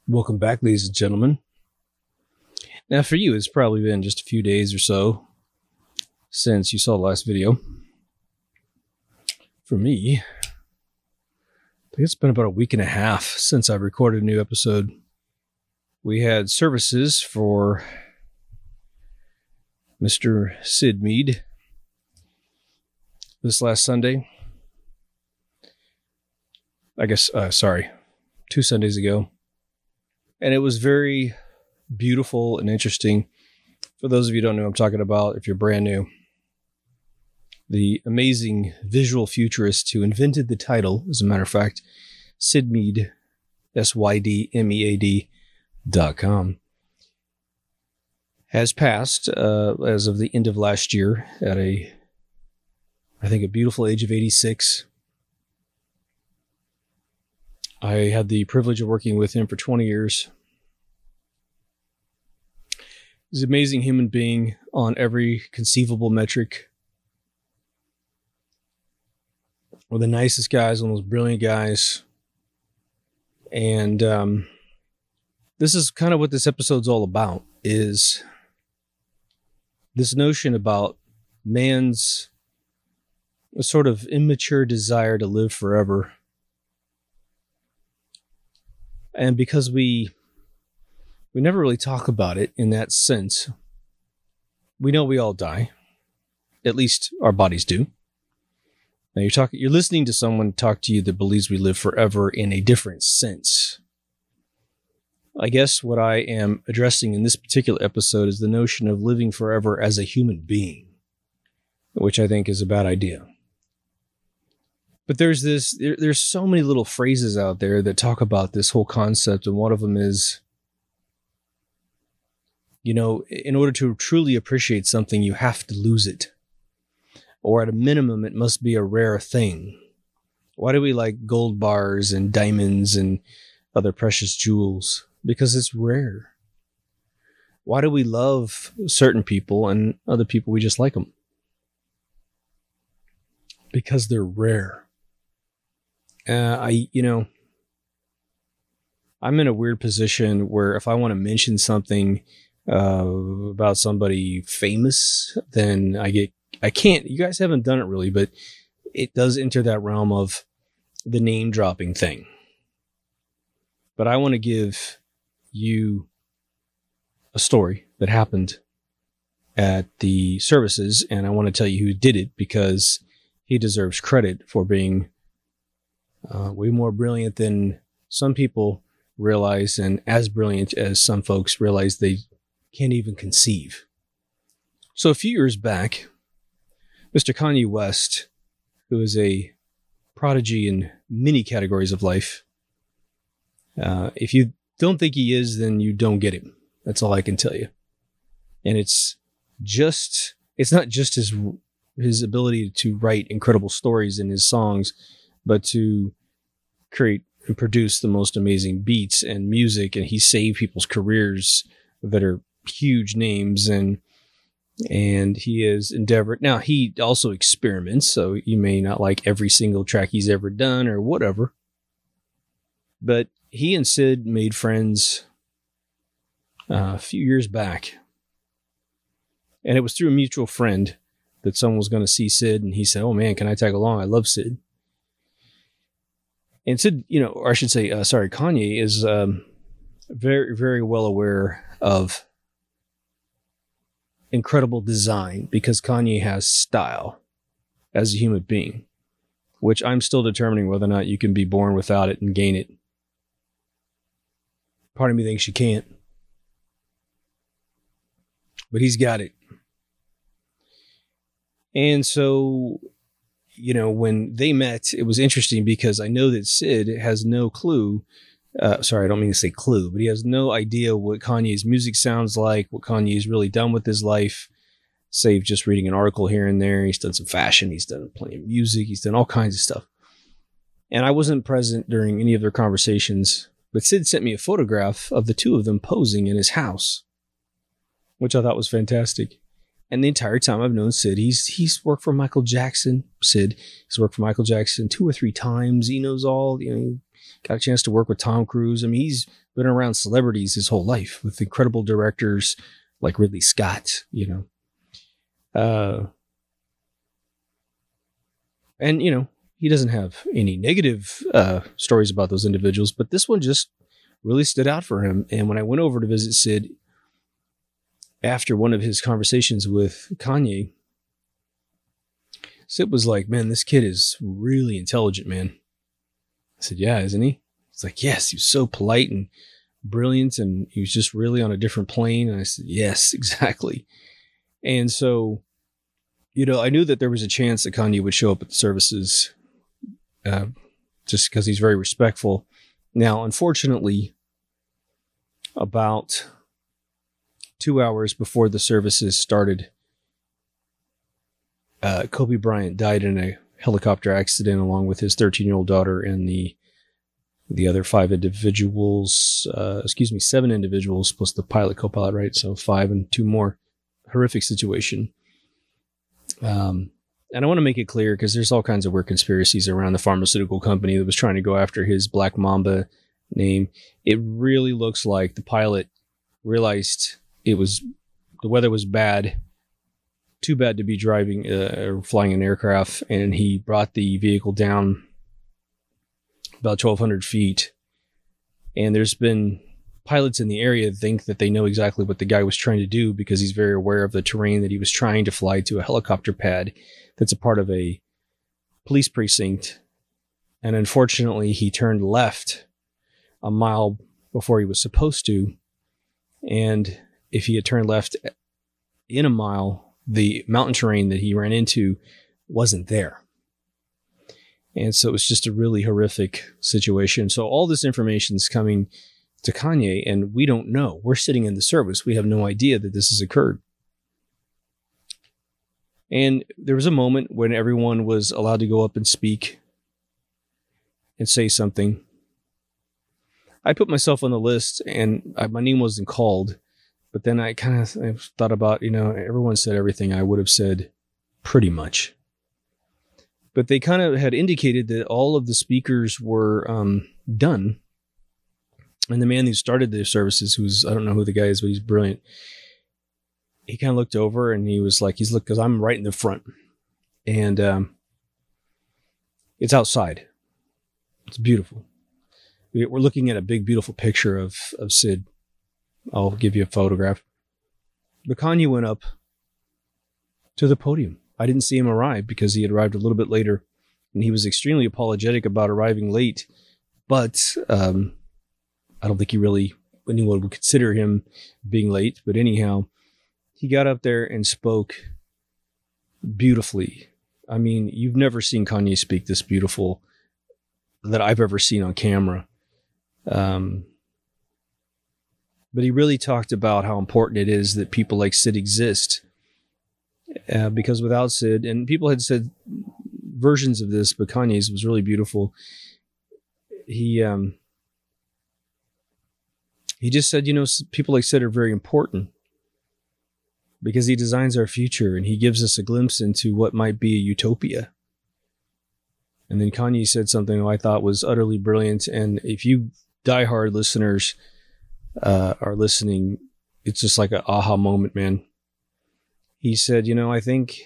Welcome back, ladies and gentlemen. Now, for you, it's probably been just a few days or so since you saw the last video. For me, I think it's been about a week and a half since I recorded a new episode. We had services for Mr. Sid Mead this last Sunday. I guess, 2 Sundays ago. And it was very beautiful and interesting. For those of you who don't know what I'm talking about, if you're brand new, the amazing visual futurist who invented the title, as a matter of fact, Sid Mead, SYDMEAD.com, has passed as of the end of last year at a beautiful age of 86. I had the privilege of working with him for 20 years. He's an amazing human being on every conceivable metric. One of the nicest guys, one of those brilliant guys. And this is kind of what this episode's all about, is this notion about man's sort of immature desire to live forever. And because we never really talk about it in that sense, we know we all die. At least our bodies do. Now you're listening to someone talk to you that believes we live forever in a different sense. I guess what I am addressing in this particular episode is the notion of living forever as a human being, which I think is a bad idea. But there's so many little phrases out there that talk about this whole concept, and one of them is, in order to truly appreciate something, you have to lose it. Or at a minimum, it must be a rare thing. Why do we like gold bars and diamonds and other precious jewels? Because it's rare. Why do we love certain people and other people we just like them? Because they're rare. I'm in a weird position where if I want to mention something about somebody famous, then I can't. You guys haven't done it really, but it does enter that realm of the name dropping thing. But I want to give you a story that happened at the services, and I want to tell you who did it because he deserves credit for being way more brilliant than some people realize, and as brilliant as some folks realize they can't even conceive. So a few years back, Mr. Kanye West, who is a prodigy in many categories of life, if you don't think he is, then you don't get him. That's all I can tell you. And it's not just his ability to write incredible stories in his songs, but to create and produce the most amazing beats and music. And he saved people's careers that are huge names. And he has endeavored. Now, he also experiments, so you may not like every single track he's ever done or whatever. But he and Sid made friends a few years back. And it was through a mutual friend that someone was going to see Sid, and he said, "Oh man, can I tag along? I love Sid." And Sid, Kanye is very, very well aware of incredible design because Kanye has style as a human being, which I'm still determining whether or not you can be born without it and gain it. Part of me thinks you can't. But he's got it. And so, when they met, it was interesting because I know that Sid has no clue. I don't mean to say clue, but he has no idea what Kanye's music sounds like, what Kanye's really done with his life, save just reading an article here and there. He's done some fashion. He's done plenty of music. He's done all kinds of stuff. And I wasn't present during any of their conversations, but Sid sent me a photograph of the two of them posing in his house, which I thought was fantastic. And the entire time I've known Sid, he's worked for Michael Jackson. Sid, he's worked for Michael Jackson 2 or 3 times. He knows all, got a chance to work with Tom Cruise. I mean, he's been around celebrities his whole life with incredible directors like Ridley Scott, you know. And, you know, he doesn't have any negative stories about those individuals, but this one just really stood out for him. And when I went over to visit Sid after one of his conversations with Kanye, Sid was like, man, this kid is really intelligent, man. I said, yeah, isn't he? He's like, yes, he was so polite and brilliant, and he was just really on a different plane. And I said, yes, exactly. And so, you know, I knew that there was a chance that Kanye would show up at the services just because he's very respectful. Now, unfortunately, about 2 hours before the services started, Kobe Bryant died in a helicopter accident along with his 13-year-old daughter and the other 7 individuals plus the pilot, co-pilot, right? So 5 and 2 more. Horrific situation. And I want to make it clear because there's all kinds of weird conspiracies around the pharmaceutical company that was trying to go after his Black Mamba name. It really looks like the pilot realized the weather was bad, too bad to be driving or flying an aircraft, and he brought the vehicle down about 1,200 feet. And there's been pilots in the area that think that they know exactly what the guy was trying to do because he's very aware of the terrain that he was trying to fly to a helicopter pad that's a part of a police precinct. And unfortunately, he turned left a mile before he was supposed to. And if he had turned left in a mile, the mountain terrain that he ran into wasn't there. And so it was just a really horrific situation. So all this information is coming to Kanye, and we don't know. We're sitting in the service. We have no idea that this has occurred. And there was a moment when everyone was allowed to go up and speak and say something. I put myself on the list, and my name wasn't called. But then I kind of thought about, you know, everyone said everything I would have said pretty much. But they kind of had indicated that all of the speakers were done. And the man who started the services, I don't know who the guy is, but he's brilliant. He kind of looked over and he was like, because I'm right in the front. And it's outside. It's beautiful. We're looking at a big, beautiful picture of Sid. I'll give you a photograph. But Kanye went up to the podium. I didn't see him arrive because he had arrived a little bit later, and he was extremely apologetic about arriving late. But I don't think anyone would consider him being late. But anyhow, he got up there and spoke beautifully. I mean, you've never seen Kanye speak this beautiful that I've ever seen on camera. But he really talked about how important it is that people like Sid exist. Because without Sid, and people had said versions of this, but Kanye's was really beautiful. He just said, you know, people like Sid are very important because he designs our future and he gives us a glimpse into what might be a utopia. And then Kanye said something I thought was utterly brilliant. And if you diehard listeners are listening, it's just like an aha moment, man. He said, you know, I think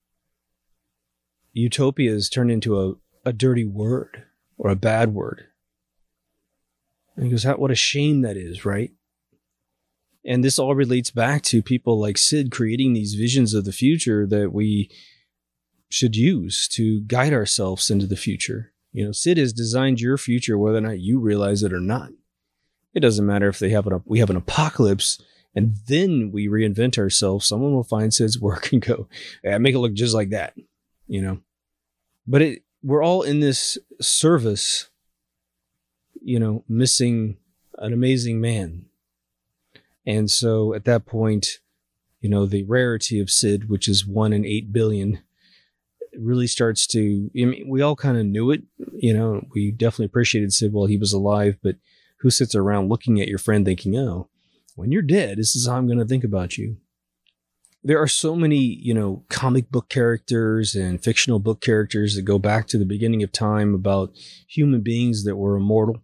utopia has turned into a dirty word or a bad word. And he goes, what a shame that is, right? And this all relates back to people like Sid creating these visions of the future that we should use to guide ourselves into the future. You know, Sid has designed your future, whether or not you realize it or not. It doesn't matter if we have an apocalypse and then we reinvent ourselves. Someone will find Sid's work and go, make it look just like that, you know. But we're all in this service, you know, missing an amazing man. And so at that point, you know, the rarity of Sid, which is 1 in 8 billion, really starts to, I mean, we all kind of knew it, you know, we definitely appreciated Sid while he was alive, but who sits around looking at your friend thinking, oh, when you're dead, this is how I'm going to think about you. There are so many, comic book characters and fictional book characters that go back to the beginning of time about human beings that were immortal.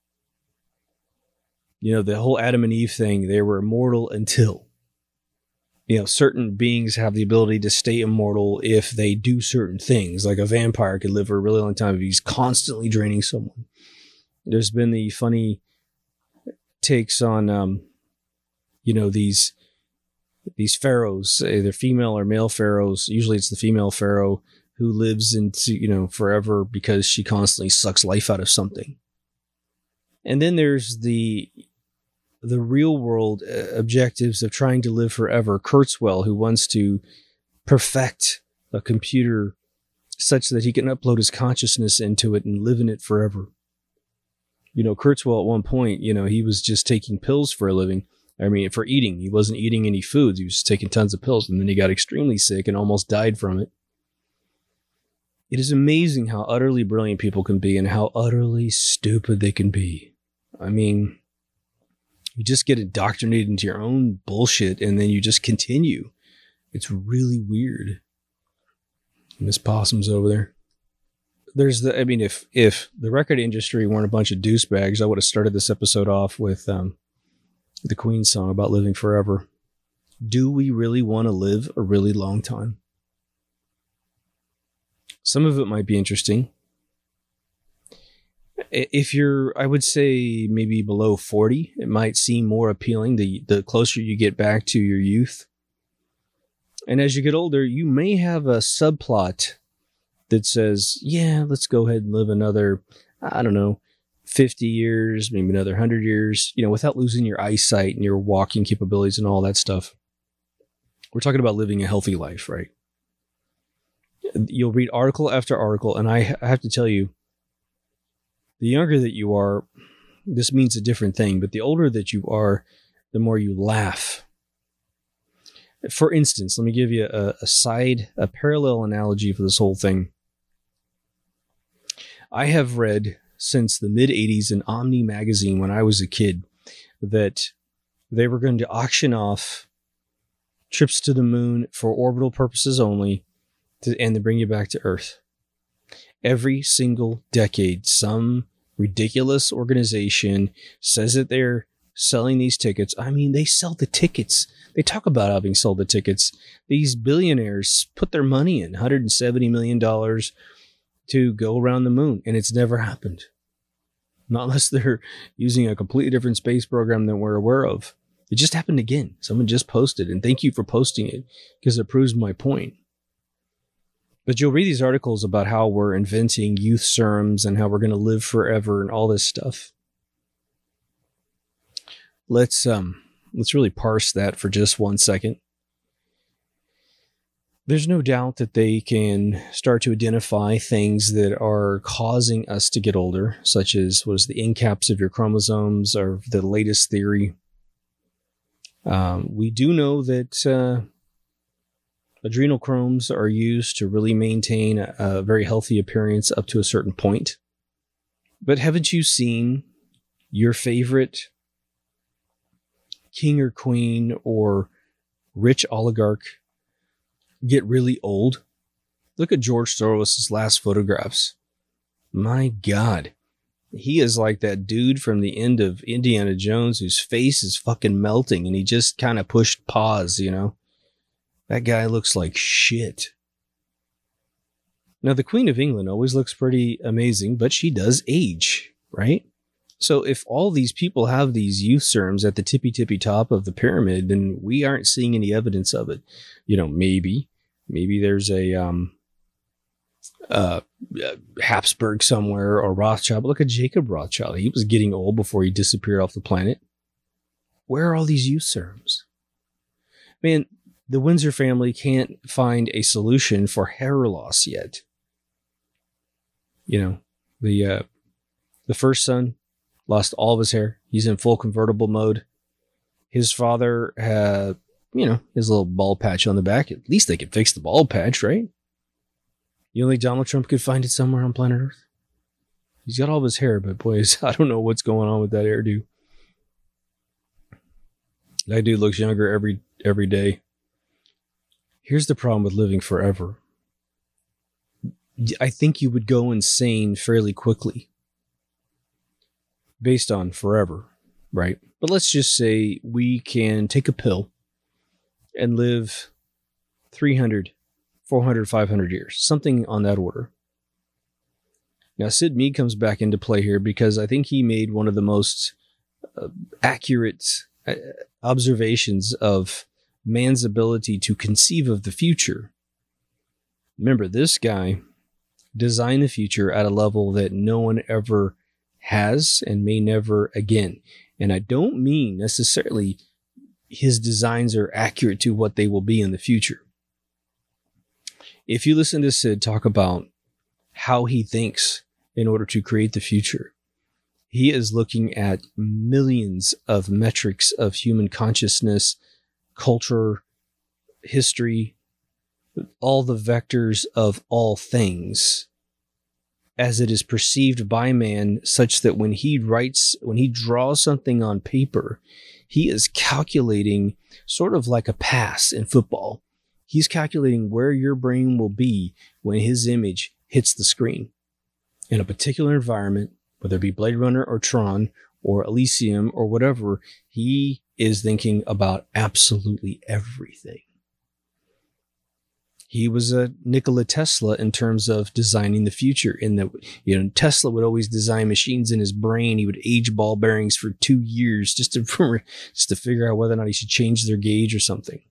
The whole Adam and Eve thing, they were immortal until, certain beings have the ability to stay immortal if they do certain things. Like a vampire could live for a really long time if he's constantly draining someone. There's been the funny takes on, these pharaohs, either female or male pharaohs. Usually it's the female pharaoh who lives into, forever because she constantly sucks life out of something. And then there's the real world objectives of trying to live forever. Kurzweil, who wants to perfect a computer such that he can upload his consciousness into it and live in it forever. Kurzweil at one point, he was just taking pills for a living. For eating. He wasn't eating any foods. He was just taking tons of pills. And then he got extremely sick and almost died from it. It is amazing how utterly brilliant people can be and how utterly stupid they can be. You just get indoctrinated into your own bullshit and then you just continue. It's really weird. Miss Possum's over there. There's if the record industry weren't a bunch of douchebags, I would have started this episode off with, the Queen song about living forever. Do we really want to live a really long time? Some of it might be interesting. If you're, I would say maybe below 40, it might seem more appealing the closer you get back to your youth. And as you get older, you may have a subplot that says, yeah, let's go ahead and live another, 50 years, maybe another 100 years, without losing your eyesight and your walking capabilities and all that stuff. We're talking about living a healthy life, right? You'll read article after article, and I have to tell you, the younger that you are, this means a different thing, but the older that you are, the more you laugh. For instance, let me give you a parallel analogy for this whole thing. I have read since the mid-'80s in Omni magazine when I was a kid that they were going to auction off trips to the moon for orbital purposes only and to bring you back to Earth. Every single decade, some ridiculous organization says that they're selling these tickets. They sell the tickets. They talk about having sold the tickets. These billionaires put their money in, $170 million to go around the moon, and it's never happened. Not unless they're using a completely different space program than we're aware of. It just happened again. Someone just posted, and thank you for posting it because it proves my point. But you'll read these articles about how we're inventing youth serums and how we're going to live forever and all this stuff. Let's really parse that for just 1 second. There's no doubt that they can start to identify things that are causing us to get older, such as the end caps of your chromosomes or the latest theory. We do know that adrenochromes are used to really maintain a very healthy appearance up to a certain point. But haven't you seen your favorite king or queen or rich oligarch get really old? Look at George Soros' last photographs. My God. He is like that dude from the end of Indiana Jones whose face is fucking melting and he just kind of pushed pause, That guy looks like shit. Now, the Queen of England always looks pretty amazing, but she does age, right? So if all these people have these youth serums at the tippy top of the pyramid, then we aren't seeing any evidence of it. Maybe there's a Habsburg somewhere or Rothschild. But look at Jacob Rothschild. He was getting old before he disappeared off the planet. Where are all these youth serums? Man, the Windsor family can't find a solution for hair loss yet. The first son lost all of his hair. He's in full convertible mode. His father had, his little bald patch on the back. At least they could fix the bald patch, right? You don't think Donald Trump could find it somewhere on planet Earth? He's got all of his hair, but boys, I don't know what's going on with that hairdo. That dude looks younger every day. Here's the problem with living forever. I think you would go insane fairly quickly based on forever, right? But let's just say we can take a pill and live 300, 400, 500 years, something on that order. Now, Sid Mead comes back into play here because I think he made one of the most accurate observations of man's ability to conceive of the future. Remember, this guy designed the future at a level that no one ever has and may never again. And I don't mean necessarily his designs are accurate to what they will be in the future. If you listen to Sid talk about how he thinks in order to create the future, he is looking at millions of metrics of human consciousness, culture, history, all the vectors of all things as it is perceived by man, such that when he draws something on paper, he is calculating sort of like a pass in football. He's calculating where your brain will be when his image hits the screen in a particular environment, whether it be Blade Runner or Tron or Elysium or whatever. He is thinking about absolutely everything. He was a Nikola Tesla in terms of designing the future. In that, Tesla would always design machines in his brain. He would age ball bearings for 2 years just to figure out whether or not he should change their gauge or something.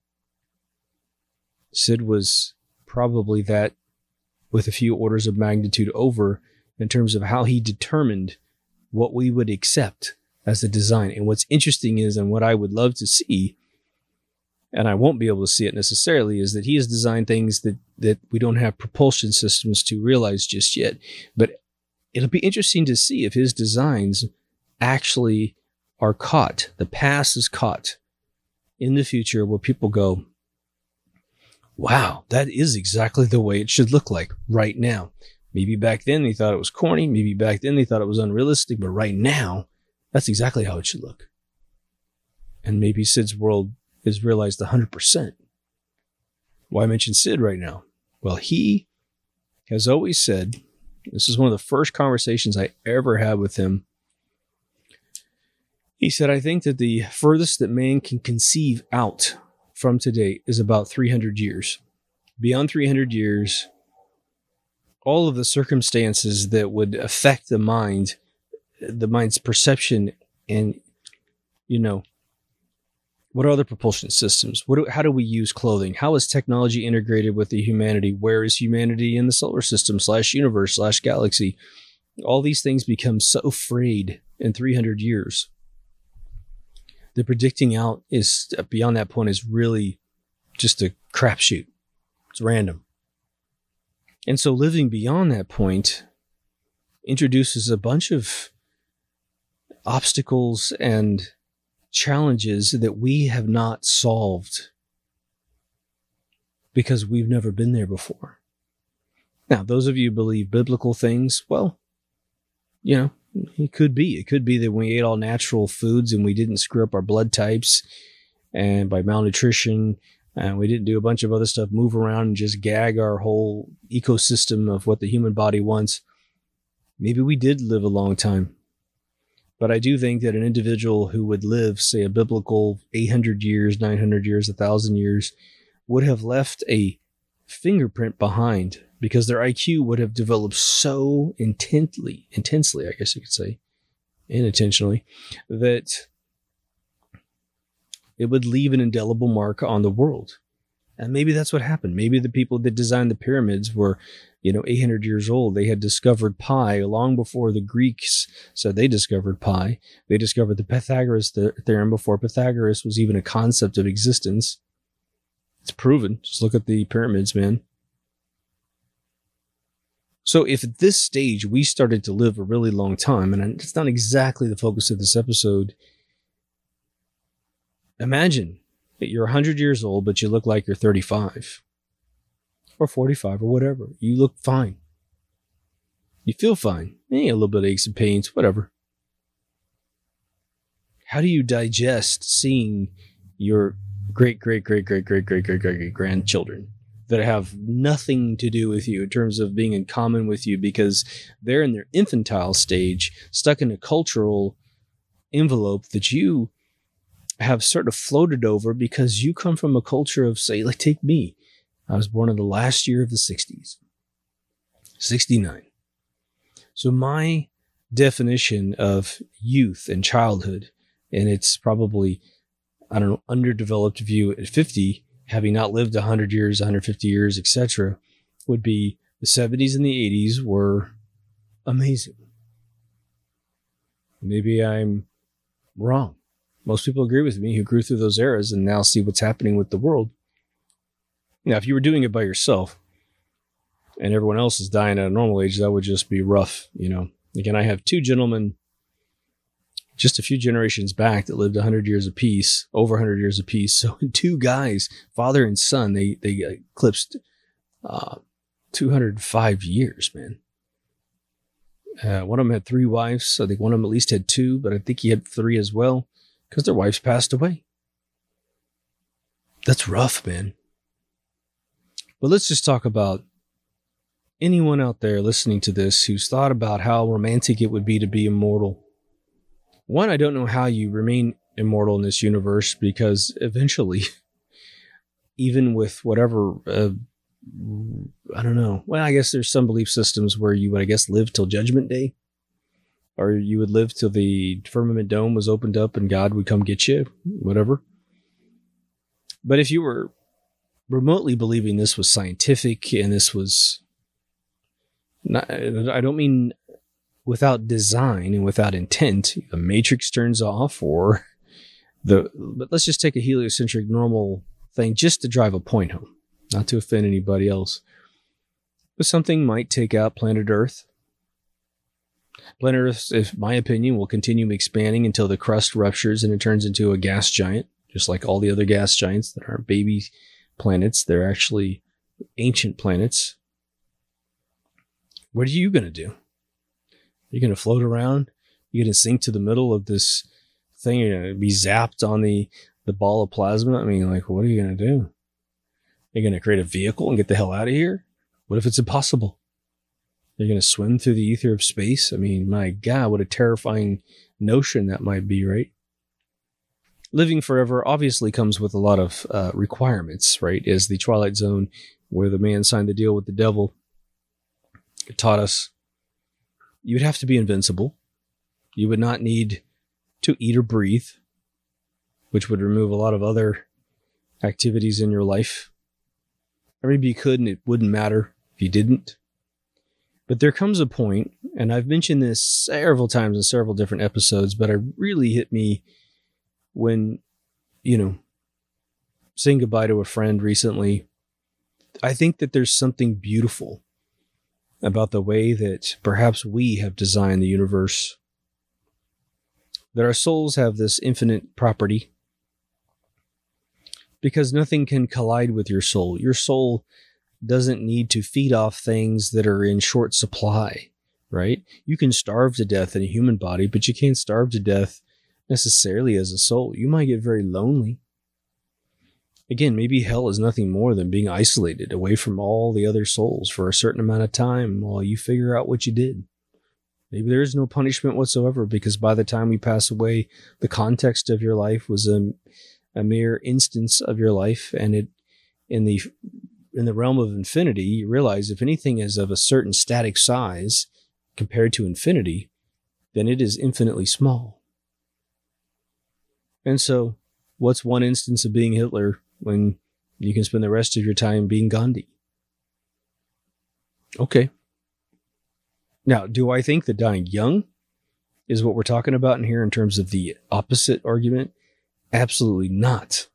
Sid was probably that with a few orders of magnitude over in terms of how he determined what we would accept as the design. And what's interesting is, and what I would love to see, and I won't be able to see it necessarily, is that he has designed things that we don't have propulsion systems to realize just yet. But it'll be interesting to see if his designs actually are caught. The past is caught in the future where people go, wow, that is exactly the way it should look like right now. Maybe back then they thought it was corny. Maybe back then they thought it was unrealistic. But right now, that's exactly how it should look. And maybe Sid's world is realized 100%. Why mention Sid right now? Well, he has always said, this is one of the first conversations I ever had with him. He said, I think that the furthest that man can conceive out from today is about 300 years. Beyond 300 years, all of the circumstances that would affect the mind's perception and, what are other propulsion systems? How do we use clothing? How is technology integrated with the humanity? Where is humanity in the solar system / universe / galaxy? All these things become so frayed in 300 years. The predicting out is beyond that point is really just a crapshoot. It's random. And so living beyond that point introduces a bunch of obstacles and challenges that we have not solved because we've never been there before. Now, those of you who believe biblical things, well, it could be. It could be that we ate all natural foods and we didn't screw up our blood types and by malnutrition, and we didn't do a bunch of other stuff, move around and just gag our whole ecosystem of what the human body wants. Maybe we did live a long time. But I do think that an individual who would live, say, a biblical 800 years, 900 years, 1,000 years, would have left a fingerprint behind because their IQ would have developed so intensely, I guess you could say, unintentionally, that it would leave an indelible mark on the world. And maybe that's what happened. Maybe the people that designed the pyramids were 800 years old. They had discovered pi long before the Greeks said they discovered pi. They discovered the Pythagoras theorem before Pythagoras was even a concept of existence. It's proven. Just look at the pyramids, man. So if at this stage we started to live a really long time, and it's not exactly the focus of this episode, imagine that you're 100 years old, but you look like you're 35. Or 45 or whatever. You look fine. You feel fine. A little bit of aches and pains, whatever. How do you digest seeing your great, great, great, great, great, great, great, great, great grandchildren that have nothing to do with you in terms of being in common with you because they're in their infantile stage, stuck in a cultural envelope that you have sort of floated over because you come from a culture of, say, like, take me. I was born in the last year of the 60s, 69. So my definition of youth and childhood, and it's probably, I don't know, underdeveloped view at 50, having not lived 100 years, 150 years, etc., would be the 70s and the 80s were amazing. Maybe I'm wrong. Most people agree with me who grew through those eras and now see what's happening with the world. Now, if you were doing it by yourself and everyone else is dying at a normal age, that would just be rough, you know. Again, I have two gentlemen just a few generations back that lived 100 years apiece, over 100 years apiece. So two guys, father and son, they eclipsed 205 years, man. One of them had 3 wives. I think one of them at least had 2, but I think he had 3 as well because their wives passed away. That's rough, man. But let's just talk about anyone out there listening to this who's thought about how romantic it would be to be immortal. One, I don't know how you remain immortal in this universe because eventually, even with whatever, I don't know. Well, I guess there's some belief systems where you would, I guess, live till Judgment Day, or you would live till the firmament dome was opened up and God would come get you, whatever. But if you were remotely believing this was scientific and this was not, I don't mean without design and without intent, the matrix turns off but let's just take a heliocentric normal thing just to drive a point home, not to offend anybody else. But something might take out planet Earth. Planet Earth, in my opinion, will continue expanding until the crust ruptures and it turns into a gas giant, just like all the other gas giants that aren't baby planets. They're actually ancient planets. What are you going to do? You're going to float around? You're going to sink to the middle of this thing? You're going to be zapped on the ball of plasma? I mean, like, what are you going to do? You're going to create a vehicle and get the hell out of here? What if it's impossible? You're going to swim through the ether of space? I mean, my God, what a terrifying notion that might be, right? Living forever obviously comes with a lot of requirements, right? As the Twilight Zone, where the man signed the deal with the devil, it taught us you would have to be invincible. You would not need to eat or breathe, which would remove a lot of other activities in your life. Or maybe you could and it wouldn't matter if you didn't. But there comes a point, and I've mentioned this several times in several different episodes, but it really hit me when, saying goodbye to a friend recently. I think that there's something beautiful about the way that perhaps we have designed the universe. That our souls have this infinite property. Because nothing can collide with your soul. Your soul doesn't need to feed off things that are in short supply, right? You can starve to death in a human body, but you can't starve to death necessarily as a soul. You might get very lonely. Again, maybe hell is nothing more than being isolated away from all the other souls for a certain amount of time while you figure out what you did. Maybe there is no punishment whatsoever because by the time we pass away, the context of your life was a mere instance of your life, and it in the realm of infinity, you realize if anything is of a certain static size compared to infinity, then it is infinitely small. And so, what's one instance of being Hitler when you can spend the rest of your time being Gandhi? Okay. Now, do I think that dying young is what we're talking about in here in terms of the opposite argument? Absolutely not.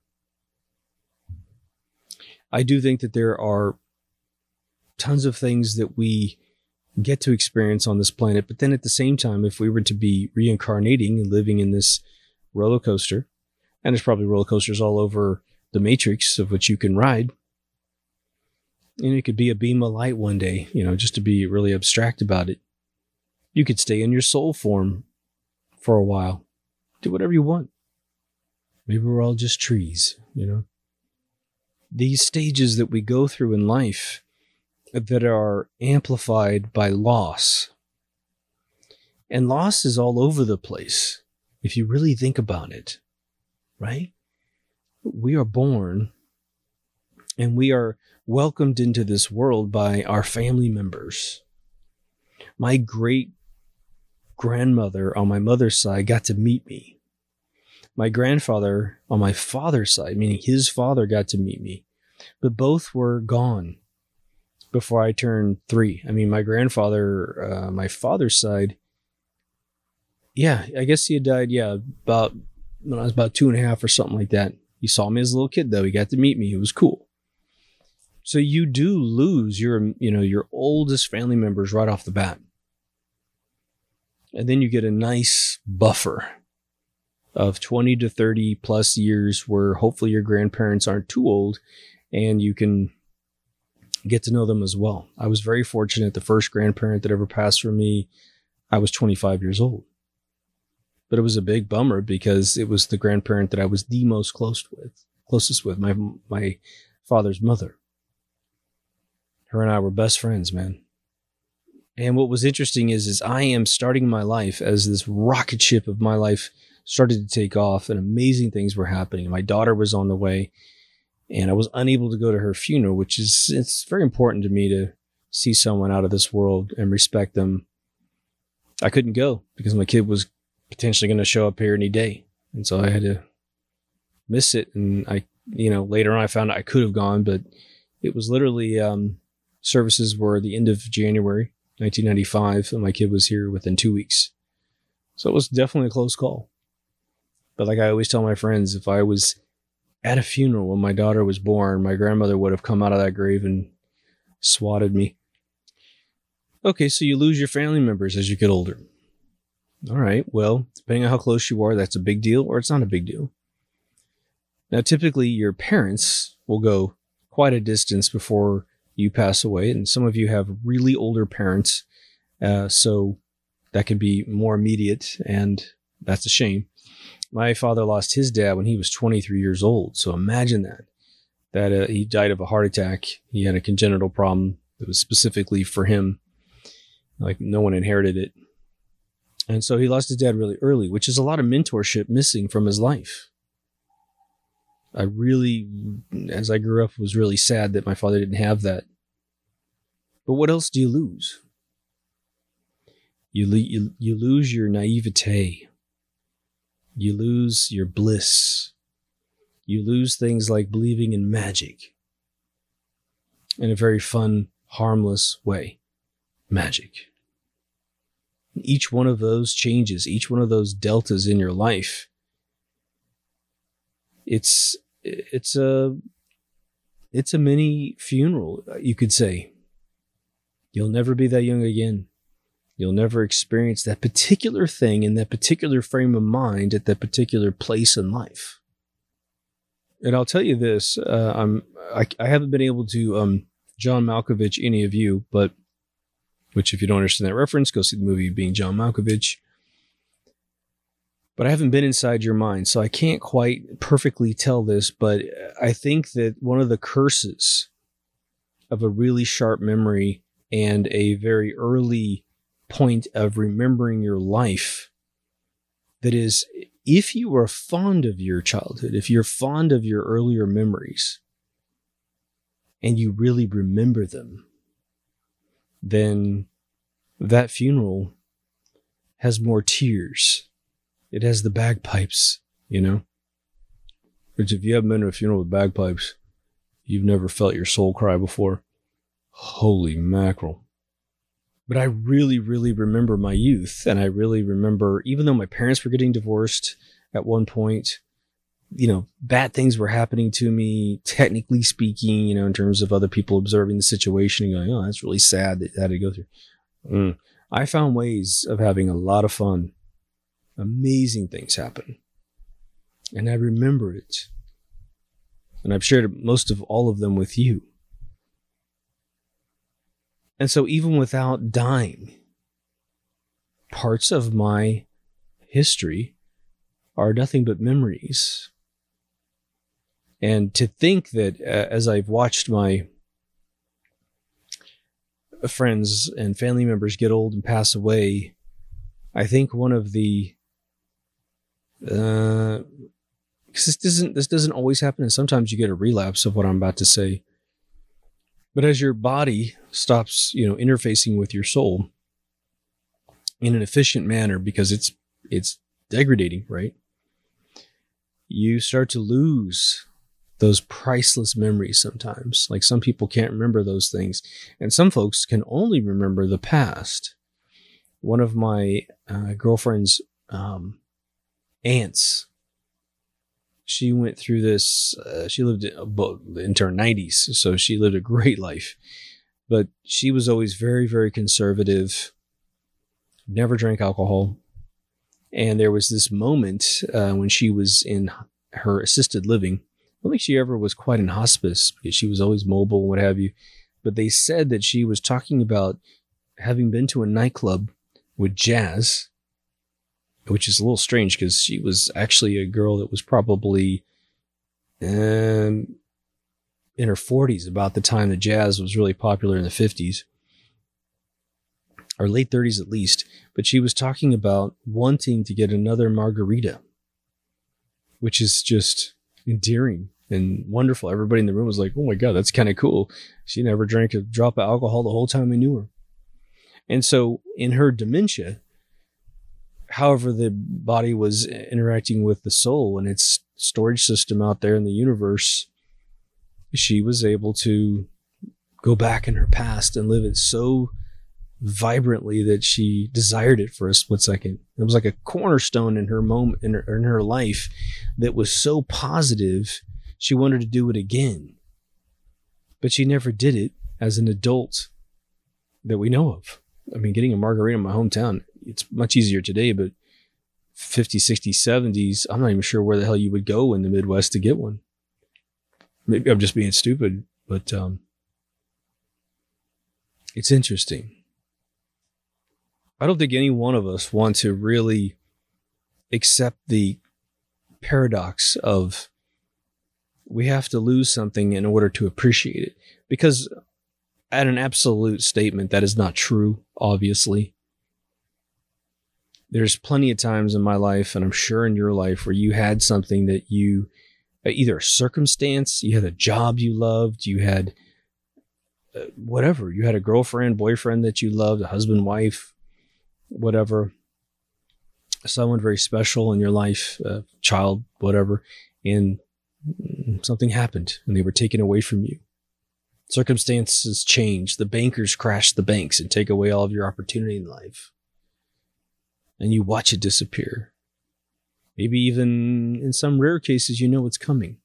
I do think that there are tons of things that we get to experience on this planet, but then at the same time, if we were to be reincarnating and living in this roller coaster, and there's probably roller coasters all over the matrix of which you can ride, and it could be a beam of light one day, just to be really abstract about it. You could stay in your soul form for a while. Do whatever you want. Maybe we're all just trees, These stages that we go through in life that are amplified by loss. And loss is all over the place, if you really think about it, right? We are born and we are welcomed into this world by our family members. My great grandmother on my mother's side got to meet me. My grandfather on my father's side, meaning his father, got to meet me. But both were gone before I turned 3. I mean, my grandfather, my father's side, I guess he had died, about when I was about 2.5 or something like that. He saw me as a little kid, though. He got to meet me. It was cool. So you do lose your oldest family members right off the bat. And then you get a nice buffer of 20 to 30 plus years where hopefully your grandparents aren't too old and you can get to know them as well. I was very fortunate. The first grandparent that ever passed from me, I was 25 years old. But it was a big bummer because it was the grandparent that I was the most closest with, my father's mother. Her and I were best friends, man. And what was interesting is I am starting my life as this rocket ship of my life started to take off and amazing things were happening. My daughter was on the way and I was unable to go to her funeral, it's very important to me to see someone out of this world and respect them. I couldn't go because my kid was potentially going to show up here any day. And so I had to miss it. And later on I found out I could have gone, but it was literally, services were the end of January 1995, and my kid was here within 2 weeks. So it was definitely a close call. But like I always tell my friends, if I was at a funeral when my daughter was born, my grandmother would have come out of that grave and swatted me. Okay, so you lose your family members as you get older. All right, well, depending on how close you are, that's a big deal or it's not a big deal. Now, typically your parents will go quite a distance before you pass away, and some of you have really older parents, so that can be more immediate, and that's a shame. My father lost his dad when he was 23 years old, so imagine that he died of a heart attack. He had a congenital problem that was specifically for him, like no one inherited it. And so he lost his dad really early, which is a lot of mentorship missing from his life. I really, as I grew up, was really sad that my father didn't have that. But what else do you lose? You lose your naivete. You lose your bliss. You lose things like believing in magic in a very fun, harmless way. Magic. Each one of those changes, each one of those deltas in your life, it's a mini funeral, you could say. You'll never be that young again. You'll never experience that particular thing in that particular frame of mind at that particular place in life. And I'll tell you this, I haven't been able to John Malkovich any of you, which if you don't understand that reference, go see the movie Being John Malkovich. But I haven't been inside your mind, so I can't quite perfectly tell this, but I think that one of the curses of a really sharp memory and a very early point of remembering your life, that is, if you are fond of your childhood, if you're fond of your earlier memories, and you really remember them, then that funeral has more tears. It has the bagpipes, Which if you haven't been to a funeral with bagpipes, you've never felt your soul cry before. Holy mackerel. But I really, really remember my youth. And I really remember, even though my parents were getting divorced at one point, bad things were happening to me, technically speaking, in terms of other people observing the situation and going, oh, that's really sad that had to go through. I found ways of having a lot of fun. Amazing things happen. And I remember it. And I've shared most of all of them with you. And so even without dying, parts of my history are nothing but memories. And to think that as I've watched my friends and family members get old and pass away, I think one of the, because this doesn't always happen, and sometimes you get a relapse of what I'm about to say. But as your body stops, interfacing with your soul in an efficient manner, because it's degrading, right? You start to lose those priceless memories sometimes. Like some people can't remember those things, and some folks can only remember the past. One of my girlfriend's aunts, she went through this. She lived into her 90s, so she lived a great life. But she was always very, very conservative, never drank alcohol. And there was this moment when she was in her assisted living. I don't think she ever was quite in hospice because she was always mobile and what have you. But they said that she was talking about having been to a nightclub with Jazz, which is a little strange because she was actually a girl that was probably in her 40s, about the time that Jazz was really popular in the 50s, or late 30s at least. But she was talking about wanting to get another margarita, which is just endearing and wonderful. Everybody in the room was like, oh my God, that's kind of cool. She never drank a drop of alcohol the whole time we knew her. And so in her dementia, however the body was interacting with the soul and its storage system out there in the universe, she was able to go back in her past and live it so vibrantly that she desired it for a split second. It was like a cornerstone in her moment, in her life, that was so positive she wanted to do it again. But she never did it as an adult that we know of. I mean, getting a margarita in my hometown, it's much easier today, but 50s, 60s, 70s, I'm not even sure where the hell you would go in the Midwest to get one. Maybe I'm just being stupid, but it's interesting. I don't think any one of us want to really accept the paradox of we have to lose something in order to appreciate it. Because at an absolute statement, that is not true, obviously. There's plenty of times in my life, and I'm sure in your life, where you had something that you, either a circumstance, you had a job you loved, you had whatever, you had a girlfriend, boyfriend that you loved, a husband, wife, whatever, someone very special in your life, child, whatever, and something happened and they were taken away from you. Circumstances change. The bankers crash the banks and take away all of your opportunity in life. And you watch it disappear. Maybe even in some rare cases, you know it's coming.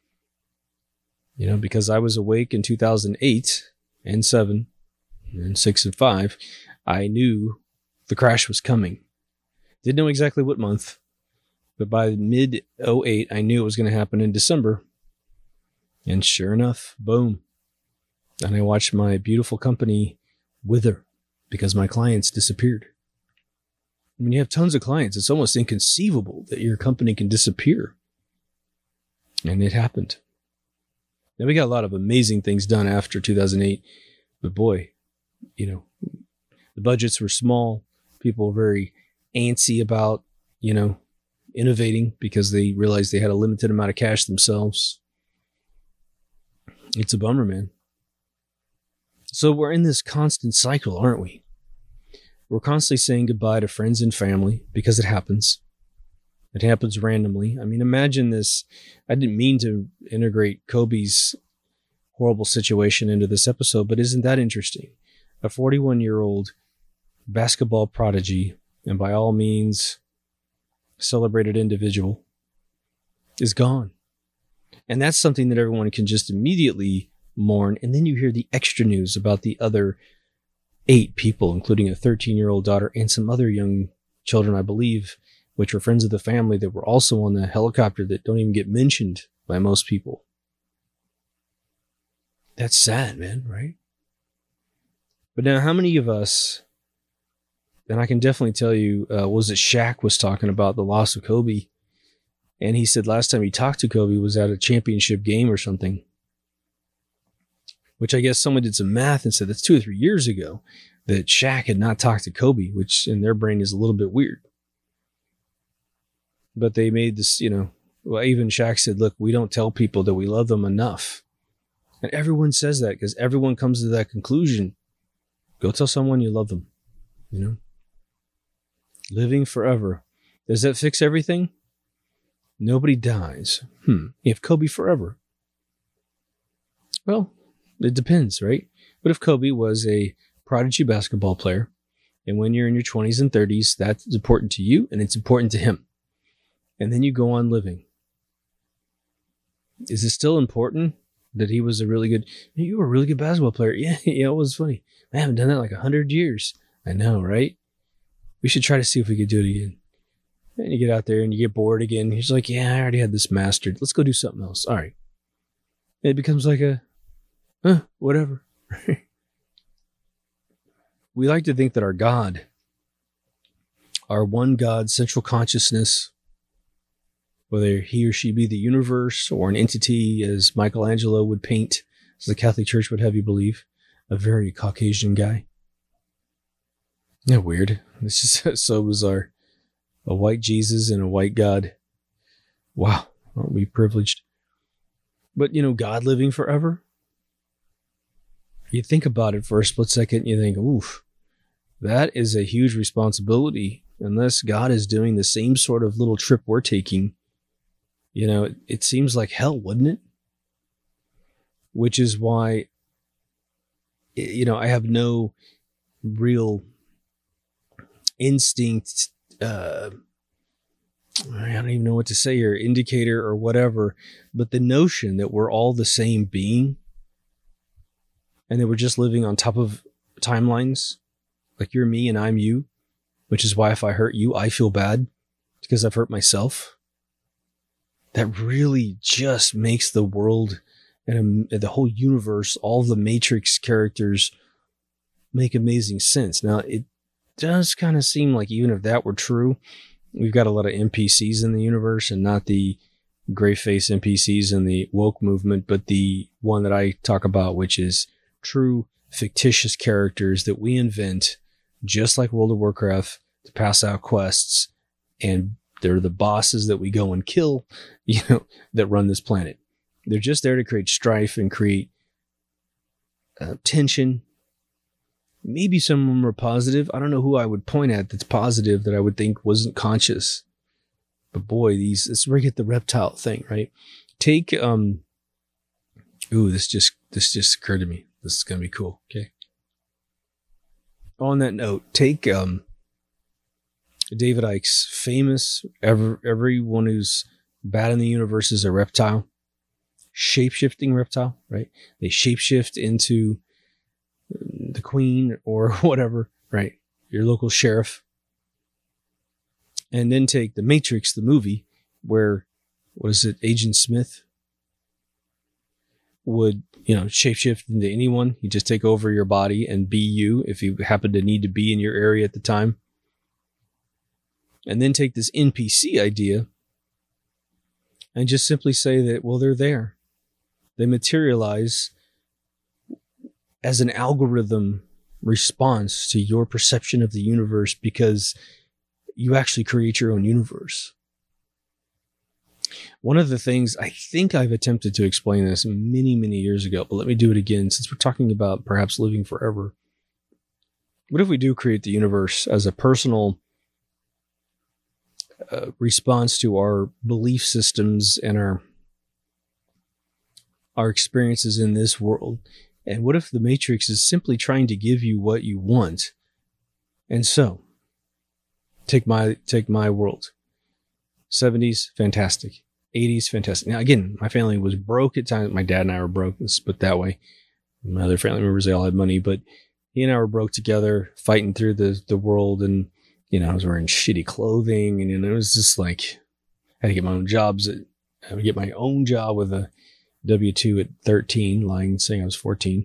Because I was awake in 2008 and 7 and 6 and 5, I knew the crash was coming. Didn't know exactly what month, but by mid 08, I knew it was going to happen in December. And sure enough, boom. And I watched my beautiful company wither because my clients disappeared. When you have tons of clients, it's almost inconceivable that your company can disappear. And it happened. Now, we got a lot of amazing things done after 2008, but boy, the budgets were small. People were very antsy about, innovating because they realized they had a limited amount of cash themselves. It's a bummer, man. So we're in this constant cycle, aren't we? We're constantly saying goodbye to friends and family because it happens. It happens randomly. I mean, imagine this. I didn't mean to integrate Kobe's horrible situation into this episode, but isn't that interesting? A 41-year-old basketball prodigy, and by all means, celebrated individual, is gone. And that's something that everyone can just immediately mourn. And then you hear the extra news about the other 8 people, including a 13-year-old daughter and some other young children, I believe, which were friends of the family that were also on the helicopter that don't even get mentioned by most people. That's sad, man, right? But now, how many of us, and I can definitely tell you, was it Shaq was talking about the loss of Kobe, And he said last time he talked to Kobe was at a championship game or something, which I guess someone did some math and said that's 2 or 3 years ago that Shaq had not talked to Kobe, which in their brain is a little bit weird. But they made this, well, even Shaq said, look, we don't tell people that we love them enough. And everyone says that because everyone comes to that conclusion. Go tell someone you love them, Living forever. Does that fix everything? Nobody dies. You have Kobe forever. Well, it depends, right? What if Kobe was a prodigy basketball player, and when you're in your 20s and 30s, that's important to you and it's important to him. And then you go on living. Is it still important that he was you were a really good basketball player? Yeah, it was funny. I haven't done that in like 100 years. I know, right? We should try to see if we could do it again. And you get out there and you get bored again. He's like, yeah, I already had this mastered. Let's go do something else. All right. And it becomes like whatever. We like to think that our God, our one God, central consciousness, whether he or she be the universe or an entity, as Michelangelo would paint, as the Catholic Church would have you believe, a very Caucasian guy. Isn't that weird? It's just so bizarre. A white Jesus and a white God. Wow, aren't we privileged? But, God living forever? You think about it for a split second, you think, oof, that is a huge responsibility. Unless God is doing the same sort of little trip we're taking, it seems like hell, wouldn't it? Which is why, I have no real instinct, I don't even know what to say here, indicator or whatever, but the notion that we're all the same being and that we're just living on top of timelines, like you're me and I'm you, which is why if I hurt you, I feel bad because I've hurt myself. That really just makes the world and the whole universe, all the Matrix characters make amazing sense. Now, it does kind of seem like even if that were true, we've got a lot of NPCs in the universe and not the gray face NPCs in the woke movement, but the one that I talk about, which is true fictitious characters that we invent, just like World of Warcraft, to pass out quests, and they're the bosses that we go and kill, that run this planet. They're just there to create strife and create tension. Maybe some of them are positive. I don't know who I would point at that's positive that I would think wasn't conscious. But boy, let's bring it the reptile thing, right? Take, this just occurred to me. This is going to be cool. Okay. On that note, take, David Icke's famous, everyone who's bad in the universe is a reptile, shape-shifting reptile, right? They shape-shift into the queen or whatever, right? Your local sheriff. And then take The Matrix, the movie, where, Agent Smith would, shapeshift into anyone. He'd just take over your body and be you if you happen to need to be in your area at the time. And then take this NPC idea and just simply say that, well, they're there. They materialize as an algorithm response to your perception of the universe because you actually create your own universe. One of the things, I think I've attempted to explain this many, many years ago, but let me do it again since we're talking about perhaps living forever. What if we do create the universe as a personal response to our belief systems and our experiences in this world? And what if the Matrix is simply trying to give you what you want? And so, take my world. 70s, fantastic. 80s, fantastic. Now, again, my family was broke at times. My dad and I were broke. Let's put it that way. My other family members, they all had money, but he and I were broke together, fighting through the world. And, I was wearing shitty clothing. And it was just like, I had to get my own jobs. I would get my own job with a W-2 at 13, lying, saying I was 14.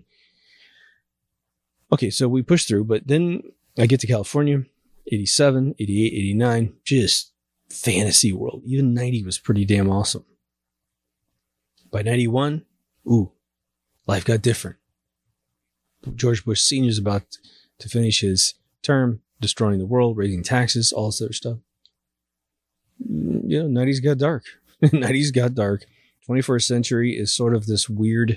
Okay, so we pushed through, but then I get to California, 87, 88, 89, just fantasy world. Even 90 was pretty damn awesome. By 91, life got different. George Bush Sr. is about to finish his term, destroying the world, raising taxes, all this other stuff. 90s got dark. 90s got dark. 21st century is sort of this weird,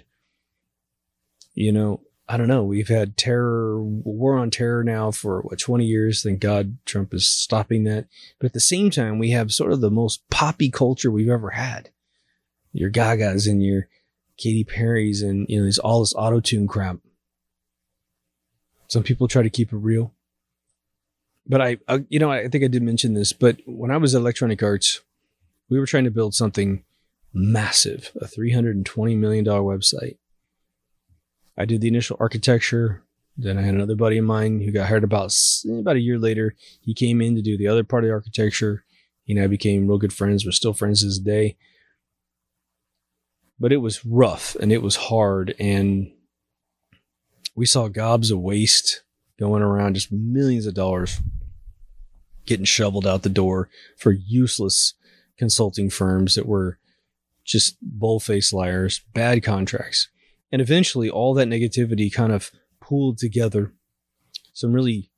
I don't know. We've had war on terror now for 20 years. Thank God Trump is stopping that. But at the same time, we have sort of the most poppy culture we've ever had. Your Gagas and your Katy Perry's and, there's all this auto-tune crap. Some people try to keep it real. But I think I did mention this, but when I was at Electronic Arts, we were trying to build something massive, a $320 million website. I did the initial architecture. Then I had another buddy of mine who got hired about a year later. He came in to do the other part of the architecture. He and I became real good friends. We're still friends to this day. But it was rough and it was hard. And we saw gobs of waste going around, just millions of dollars getting shoveled out the door for useless consulting firms that were just bull-faced liars, bad contracts. And eventually all that negativity kind of pooled together. Some really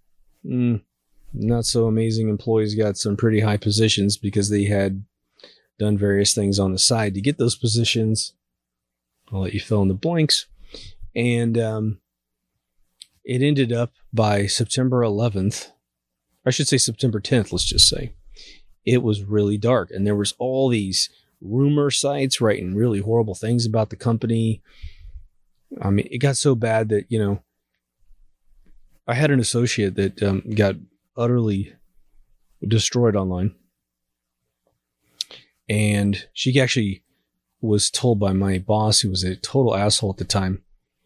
not so amazing employees got some pretty high positions because they had done various things on the side to get those positions. I'll let you fill in the blanks. And it ended up by September 11th, I should say September 10th, let's just say, it was really dark. And there was all these rumor sites writing really horrible things about the company. I mean, it got so bad that, I had an associate that got utterly destroyed online. And she actually was told by my boss, who was a total asshole at the time,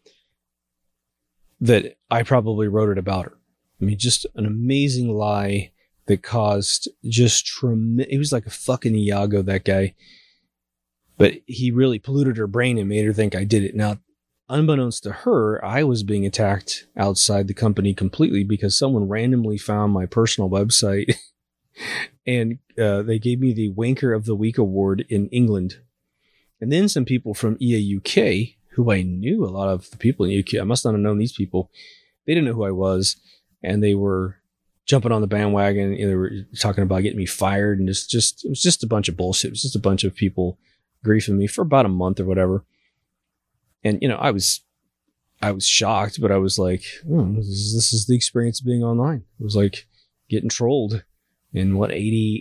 that I probably wrote it about her. I mean, just an amazing lie that caused just tremendous. He was like a fucking Iago, that guy. But he really polluted her brain and made her think I did it. Now, unbeknownst to her, I was being attacked outside the company completely because someone randomly found my personal website and they gave me the Wanker of the Week award in England. And then some people from EA UK, who I knew, a lot of the people in UK, I must not have known these people. They didn't know who I was, and they were jumping on the bandwagon. They were talking about getting me fired, and it was just a bunch of bullshit. It was just a bunch of people griefing me for about a month or whatever. And, I was shocked, but I was like, this is the experience of being online. It was like getting trolled in by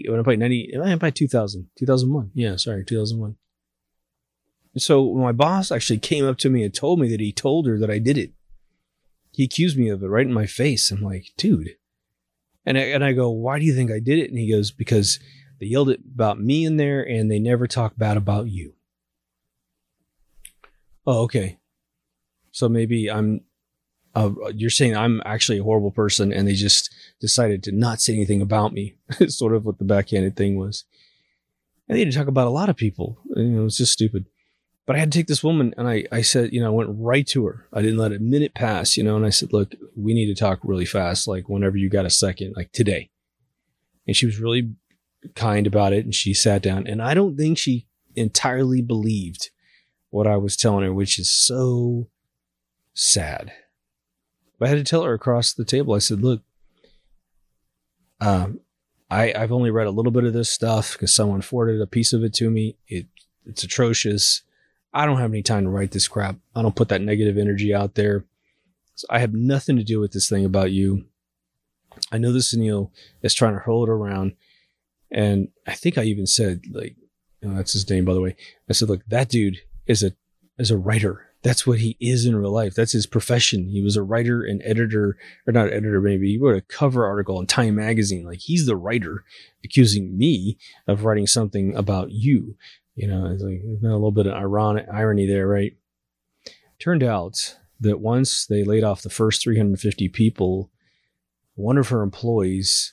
2001. Yeah, sorry, 2001. So when my boss actually came up to me and told me that he told her that I did it, he accused me of it right in my face. I'm like, dude. And I go, why do you think I did it? And he goes, because they yelled it about me in there and they never talk bad about you. Oh, okay. So maybe you're saying I'm actually a horrible person and they just decided to not say anything about me. It's sort of what the backhanded thing was. And they didn't talk about a lot of people. It's just stupid. But I had to take this woman and I said, I went right to her. I didn't let a minute pass, and I said, look, we need to talk really fast. Like whenever you got a second, like today. And she was really kind about it. And she sat down and I don't think she entirely believed what I was telling her, which is so sad. But I had to tell her across the table. I said, look, I've only read a little bit of this stuff because someone forwarded a piece of it to me. It's atrocious. I don't have any time to write this crap. I don't put that negative energy out there. So I have nothing to do with this thing about you. I know this Sunil is trying to hurl it around. And I think I even said, that's his name, by the way. I said, look, that dude is a writer. That's what he is in real life. That's his profession. He was a writer and editor, or not editor, maybe. He wrote a cover article in Time magazine. Like, he's the writer accusing me of writing something about you. It's like there's been a little bit of irony there, right? Turned out that once they laid off the first 350 people, one of her employees,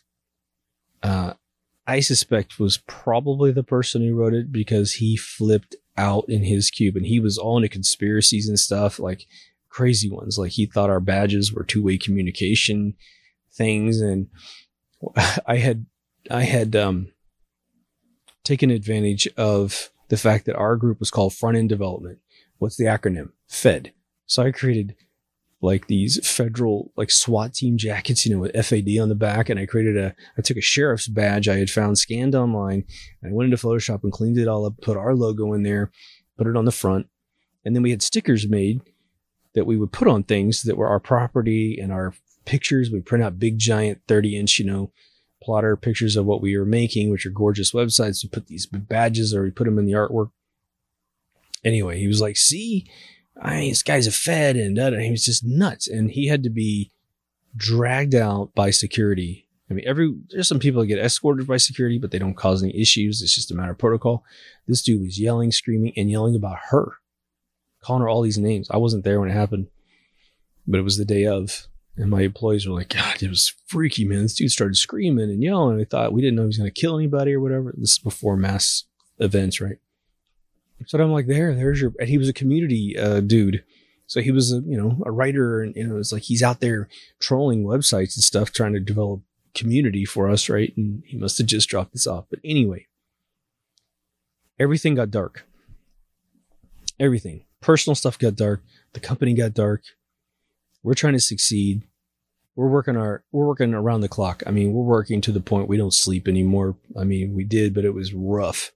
I suspect was probably the person who wrote it because he flipped out in his cube and he was all into conspiracies and stuff, like crazy ones. Like he thought our badges were two-way communication things. And I had taken advantage of the fact that our group was called Front End Development. What's the acronym? FED. So I created like these federal like SWAT team jackets, with FAD on the back. And I took a sheriff's badge I had found scanned online. And I went into Photoshop and cleaned it all up, put our logo in there, put it on the front. And then we had stickers made that we would put on things that were our property and our pictures. We print out big, giant 30-inch, plotter pictures of what we were making, which are gorgeous websites. We put these badges or we put them in the artwork. Anyway, he was like, see, this guy's a Fed, and he was just nuts. And he had to be dragged out by security. I mean, there's some people that get escorted by security, but they don't cause any issues. It's just a matter of protocol. This dude was yelling, screaming, and yelling about her, calling her all these names. I wasn't there when it happened, but it was the day of. And my employees were like, God, it was freaky, man. This dude started screaming and yelling. I thought we didn't know he was going to kill anybody or whatever. This is before mass events, right? So I'm like, there's your, and he was a community dude. So he was a writer, and it's like he's out there trolling websites and stuff, trying to develop community for us, right? And he must have just dropped this off. But anyway, everything got dark. Everything. Personal stuff got dark. The company got dark. We're trying to succeed. We're working around the clock. I mean, we're working to the point we don't sleep anymore. I mean, we did, but it was rough.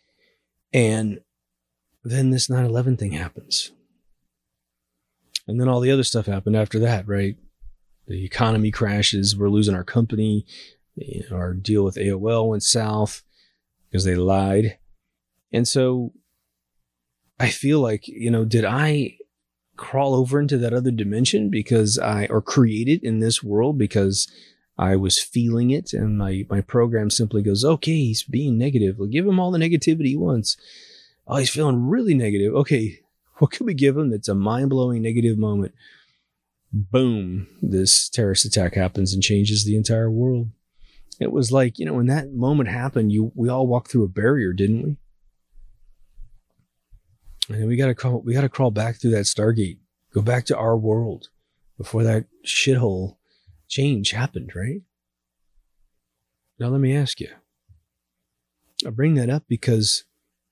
And then this 9/11 thing happens. And then all the other stuff happened after that, right? The economy crashes. We're losing our company. Our deal with AOL went south because they lied. And so I feel like, did I crawl over into that other dimension or create it in this world because I was feeling it, and my program simply goes, okay, he's being negative. We'll give him all the negativity he wants. Oh, he's feeling really negative. Okay, what can we give him that's a mind-blowing negative moment? Boom, this terrorist attack happens and changes the entire world. It was like, when that moment happened, we all walked through a barrier, didn't we? And we got to crawl back through that Stargate, go back to our world before that shithole change happened, right? Now let me ask you. I bring that up because,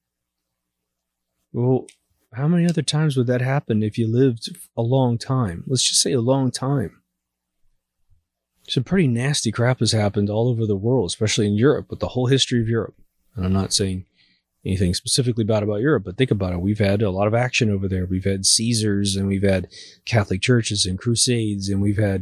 well, how many other times would that happen if you lived a long time? Let's just say a long time. Some pretty nasty crap has happened all over the world, especially in Europe, with the whole history of Europe. And I'm not saying anything specifically bad about Europe, but think about it. We've had a lot of action over there. We've had Caesars, and we've had Catholic churches and crusades, and we've had,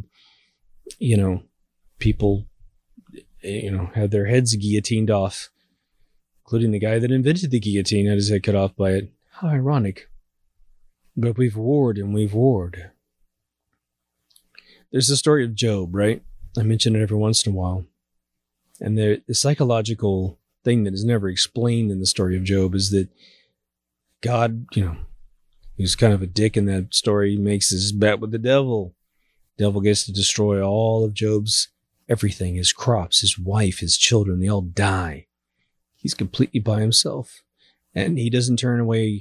people, had their heads guillotined off, including the guy that invented the guillotine had his head cut off by it. How ironic. But we've warred and we've warred. There's the story of Job, right? I mention it every once in a while. And the psychological thing that is never explained in the story of Job is that God, who's kind of a dick in that story, makes his bet with the devil. Devil gets to destroy all of Job's everything, his crops, his wife, his children. They all die. He's completely by himself. And he doesn't turn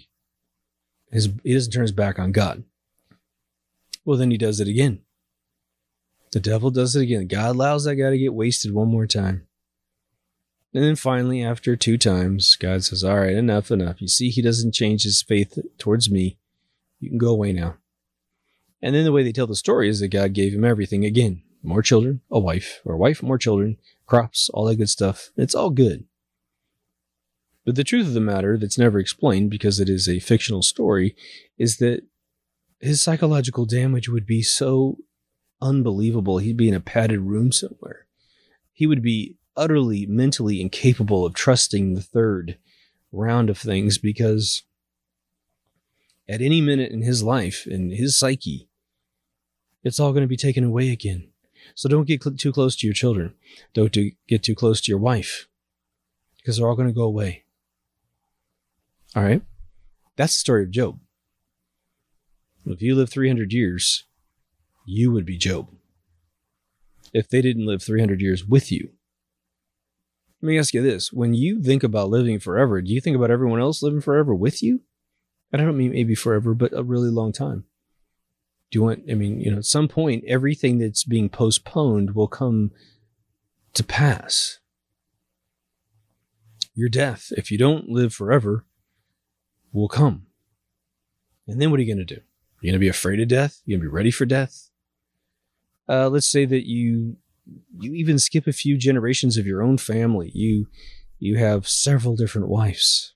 his back on God. Well, then he does it again. The devil does it again. God allows that guy to get wasted one more time. And then finally, after 2 times, God says, all right, enough. You see, he doesn't change his faith towards me. You can go away now. And then the way they tell the story is that God gave him everything again. More children, a wife, more children, crops, all that good stuff. It's all good. But the truth of the matter that's never explained, because it is a fictional story, is that his psychological damage would be so unbelievable. He'd be in a padded room somewhere. He would be utterly mentally incapable of trusting the third round of things, because at any minute in his life, in his psyche, it's all going to be taken away again. So don't get too close to your children. Don't get too close to your wife, because they're all going to go away. All right? That's the story of Job. If you live 300 years, you would be Job. If they didn't live 300 years with you. Let me ask you this. When you think about living forever, do you think about everyone else living forever with you? And I don't mean maybe forever, but a really long time. At some point, everything that's being postponed will come to pass. your death, if you don't live forever, will come. And then what are you going to do? You're going to be afraid of death? You're going to be ready for death? Let's say that you even skip a few generations of your own family. You have several different wives.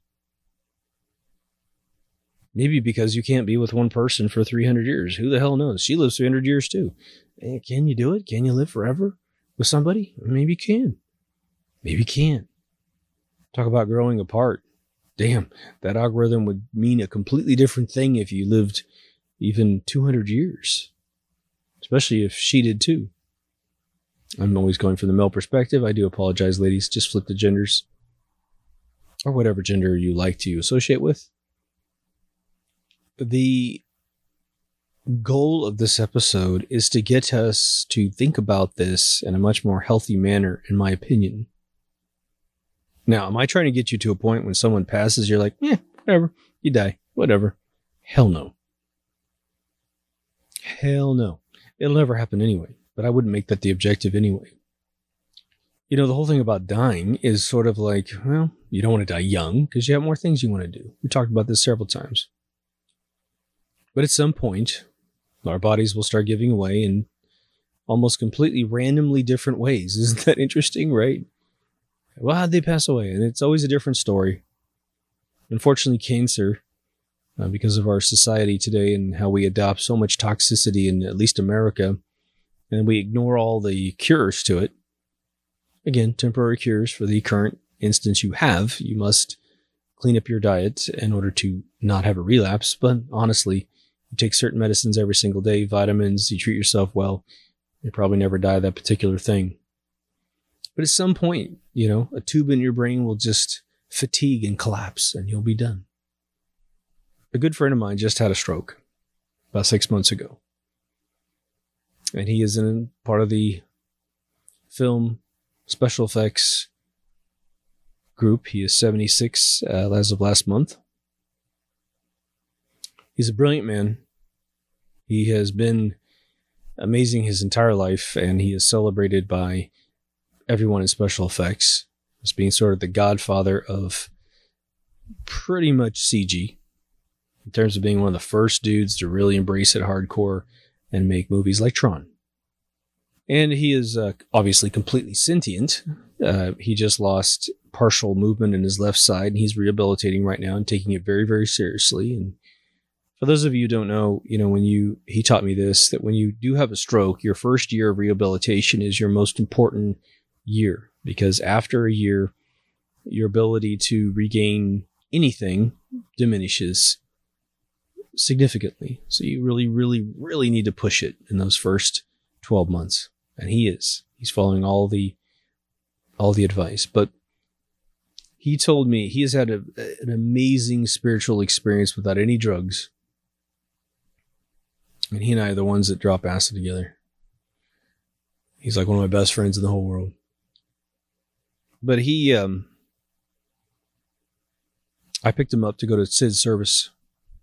Maybe because you can't be with one person for 300 years. Who the hell knows? She lives 300 years too. Can you do it? Can you live forever with somebody? Maybe you can. Maybe you can't. Talk about growing apart. Damn, that algorithm would mean a completely different thing if you lived even 200 years. Especially if she did too. I'm always going from the male perspective. I do apologize, ladies. Just flip the genders. Or whatever gender you like to associate with. The goal of this episode is to get us to think about this in a much more healthy manner, in my opinion. Now, am I trying to get you to a point when someone passes, you're like, whatever, you die, whatever? Hell no. Hell no. It'll never happen anyway, but I wouldn't make that the objective anyway. You know, the whole thing about dying is sort of like, well, you don't want to die young because you have more things you want to do. We talked about this several times. But at some point, our bodies will start giving away in almost completely randomly different ways. Isn't that interesting, right? Well, how'd they pass away? And it's always a different story. Unfortunately, cancer, because of our society today and how we adopt so much toxicity in at least America, and we ignore all the cures to it. Again, temporary cures for the current instance you have. You must clean up your diet in order to not have a relapse. But honestly, you take certain medicines every single day, vitamins, you treat yourself well, you probably never die of that particular thing. But at some point, you know, a tube in your brain will just fatigue and collapse and you'll be done. A good friend of mine just had a stroke about 6 months ago. And he is in part of the film special effects group. He is 76 as of last month. He's a brilliant man. He has been amazing his entire life, and he is celebrated by everyone in special effects as being sort of the godfather of pretty much CG, in terms of being one of the first dudes to really embrace it hardcore and make movies like Tron. And he is obviously completely sentient. He just lost partial movement in his left side, and he's rehabilitating right now and taking it very, very seriously. And for those of you who don't know, you know, he taught me this, that when you do have a stroke, your first year of rehabilitation is your most important year, because after a year, your ability to regain anything diminishes significantly. So you really, really, really need to push it in those first 12 months. And he's following all the advice. But he told me he has had an amazing spiritual experience without any drugs. And he and I are the ones that drop acid together. He's like one of my best friends in the whole world. But I picked him up to go to Sid's service.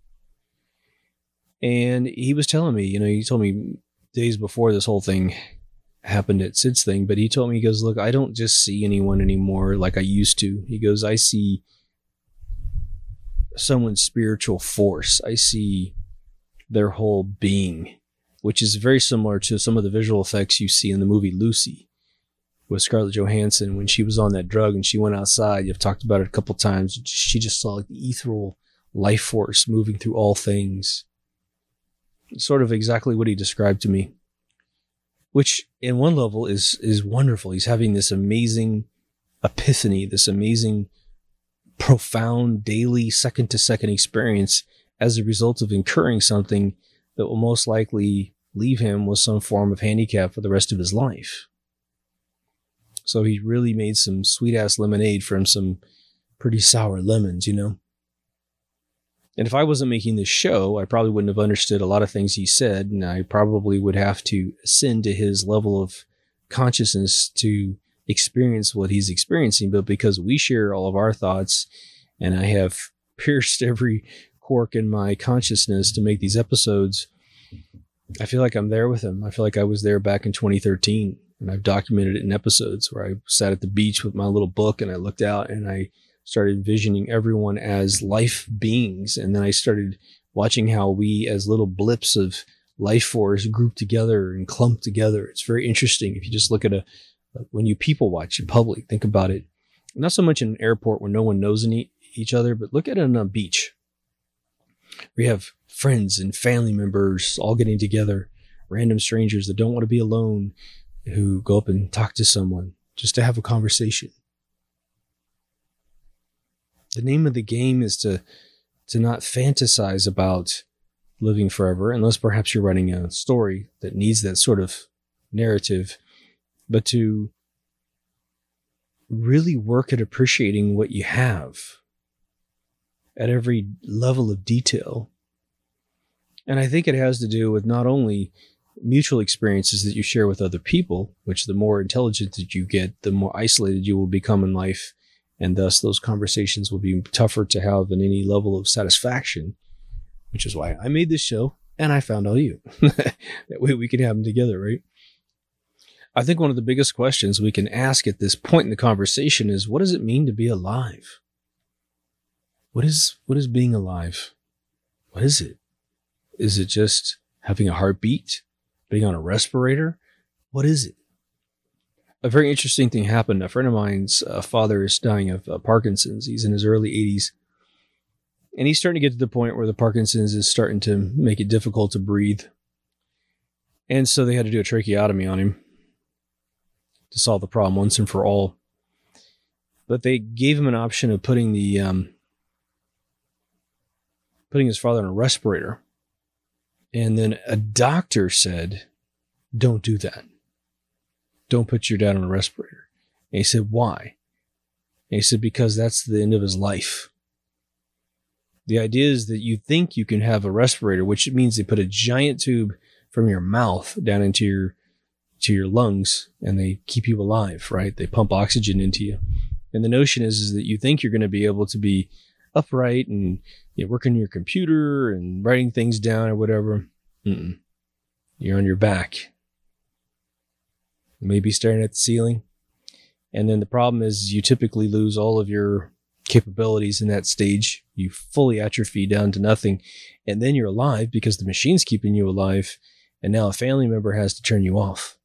And he was telling me, you know, he told me days before this whole thing happened at Sid's thing, but he told me, he goes, look, I don't just see anyone anymore like I used to. He goes, I see someone's spiritual force. I see their whole being, which is very similar to some of the visual effects you see in the movie Lucy with Scarlett Johansson when she was on that drug and she went outside. You've talked about it a couple times. She just saw like the ethereal life force moving through all things. Sort of exactly what he described to me, which in one level is wonderful. He's having this amazing epiphany, this amazing, profound, daily, second to second experience as a result of incurring something that will most likely leave him with some form of handicap for the rest of his life. So he really made some sweet ass lemonade from some pretty sour lemons, you know? And if I wasn't making this show, I probably wouldn't have understood a lot of things he said, and I probably would have to ascend to his level of consciousness to experience what he's experiencing. But because we share all of our thoughts, and I have pierced every cork in my consciousness to make these episodes, I feel like I'm there with him. I feel like I was there back in 2013, and I've documented it in episodes where I sat at the beach with my little book, and I looked out, and I started envisioning everyone as life beings. And then I started watching how we as little blips of life force group together and clump together. It's very interesting. If you just look at when you people watch in public, think about it. Not so much in an airport where no one knows each other, but look at it on a beach. We have friends and family members all getting together, random strangers that don't want to be alone, who go up and talk to someone just to have a conversation. The name of the game is to not fantasize about living forever, unless perhaps you're writing a story that needs that sort of narrative, but to really work at appreciating what you have at every level of detail. And I think it has to do with not only mutual experiences that you share with other people, which the more intelligent that you get, the more isolated you will become in life. And thus those conversations will be tougher to have than any level of satisfaction, which is why I made this show and I found all you. That way we can have them together, right? I think one of the biggest questions we can ask at this point in the conversation is, what does it mean to be alive? What is being alive? What is it? Is it just having a heartbeat? Being on a respirator? What is it? A very interesting thing happened. A friend of mine's father is dying of Parkinson's. He's in his early 80s. And he's starting to get to the point where the Parkinson's is starting to make it difficult to breathe. And so they had to do a tracheotomy on him to solve the problem once and for all. But they gave him an option of putting his father on a respirator. And then a doctor said, don't do that. Don't put your dad on a respirator. And he said, why? And he said, because that's the end of his life. The idea is that you think you can have a respirator, which means they put a giant tube from your mouth down into your lungs, and they keep you alive, right? They pump oxygen into you. And the notion is that you think you're going to be able to be upright and working your computer and writing things down or whatever. You're on your back. Maybe staring at the ceiling. And then the problem is you typically lose all of your capabilities in that stage. You fully atrophy down to nothing. And then you're alive because the machine's keeping you alive. And now a family member has to turn you off.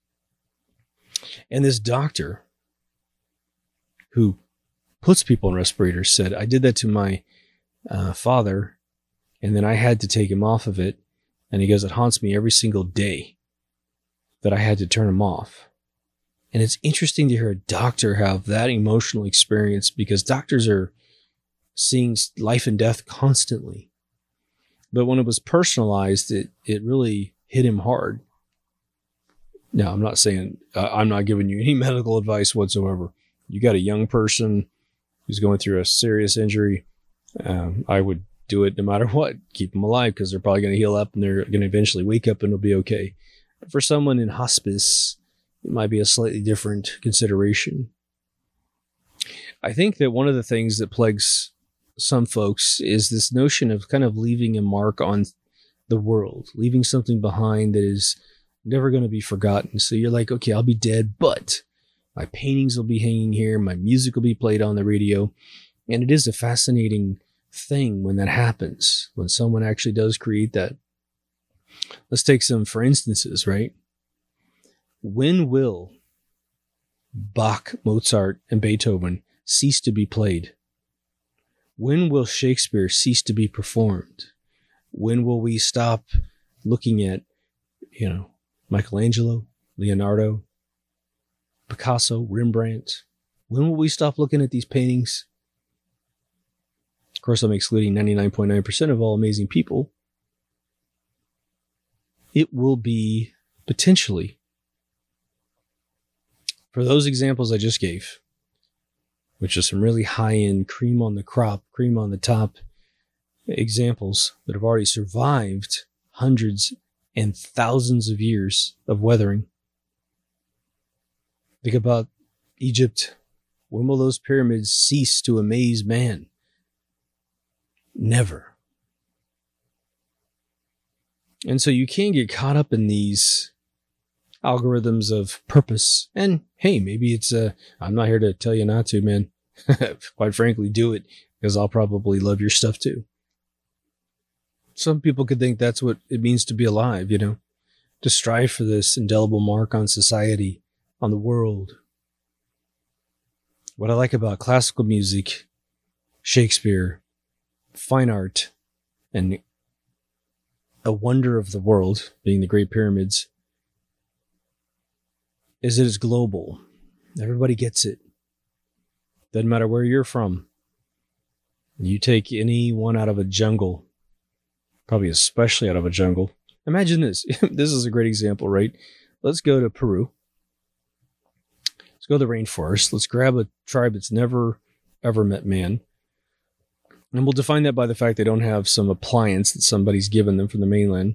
And this doctor who puts people on respirators said, I did that to my father, and then I had to take him off of it. And he goes, it haunts me every single day that I had to turn him off. And it's interesting to hear a doctor have that emotional experience, because doctors are seeing life and death constantly. But when it was personalized, it really hit him hard. Now, I'm not saying, I'm not giving you any medical advice whatsoever. You got a young person who's going through a serious injury. I would do it no matter what. Keep them alive, because they're probably going to heal up and they're going to eventually wake up and it'll be okay. But for someone in hospice, it might be a slightly different consideration. I think that one of the things that plagues some folks is this notion of kind of leaving a mark on the world, leaving something behind that is never going to be forgotten. So you're like, okay, I'll be dead, but my paintings will be hanging here. My music will be played on the radio. And it is a fascinating thing when that happens, when someone actually does create that. Let's take some for instances, right? When will Bach, Mozart, and Beethoven cease to be played? When will Shakespeare cease to be performed? When will we stop looking at, Michelangelo, Leonardo, Picasso, Rembrandt? When will we stop looking at these paintings? Of course, I'm excluding 99.9% of all amazing people. It will be potentially, for those examples I just gave, which are some really high-end cream on the crop, cream on the top examples that have already survived hundreds and thousands of years of weathering. Think about Egypt. When will those pyramids cease to amaze man? Never. And so you can't get caught up in these algorithms of purpose. And hey, maybe it's I'm not here to tell you not to, man. Quite frankly, do it, because I'll probably love your stuff too. Some people could think that's what it means to be alive, to strive for this indelible mark on society, on the world. What I like about classical music, Shakespeare, fine art, and a wonder of the world, being the Great Pyramids, is that it's global. Everybody gets it. Doesn't matter where you're from. You take anyone out of a jungle, probably especially out of a jungle. Imagine this. This is a great example, right? Let's go to Peru. Let's go to the rainforest. Let's grab a tribe that's never, ever met man. And we'll define that by the fact they don't have some appliance that somebody's given them from the mainland.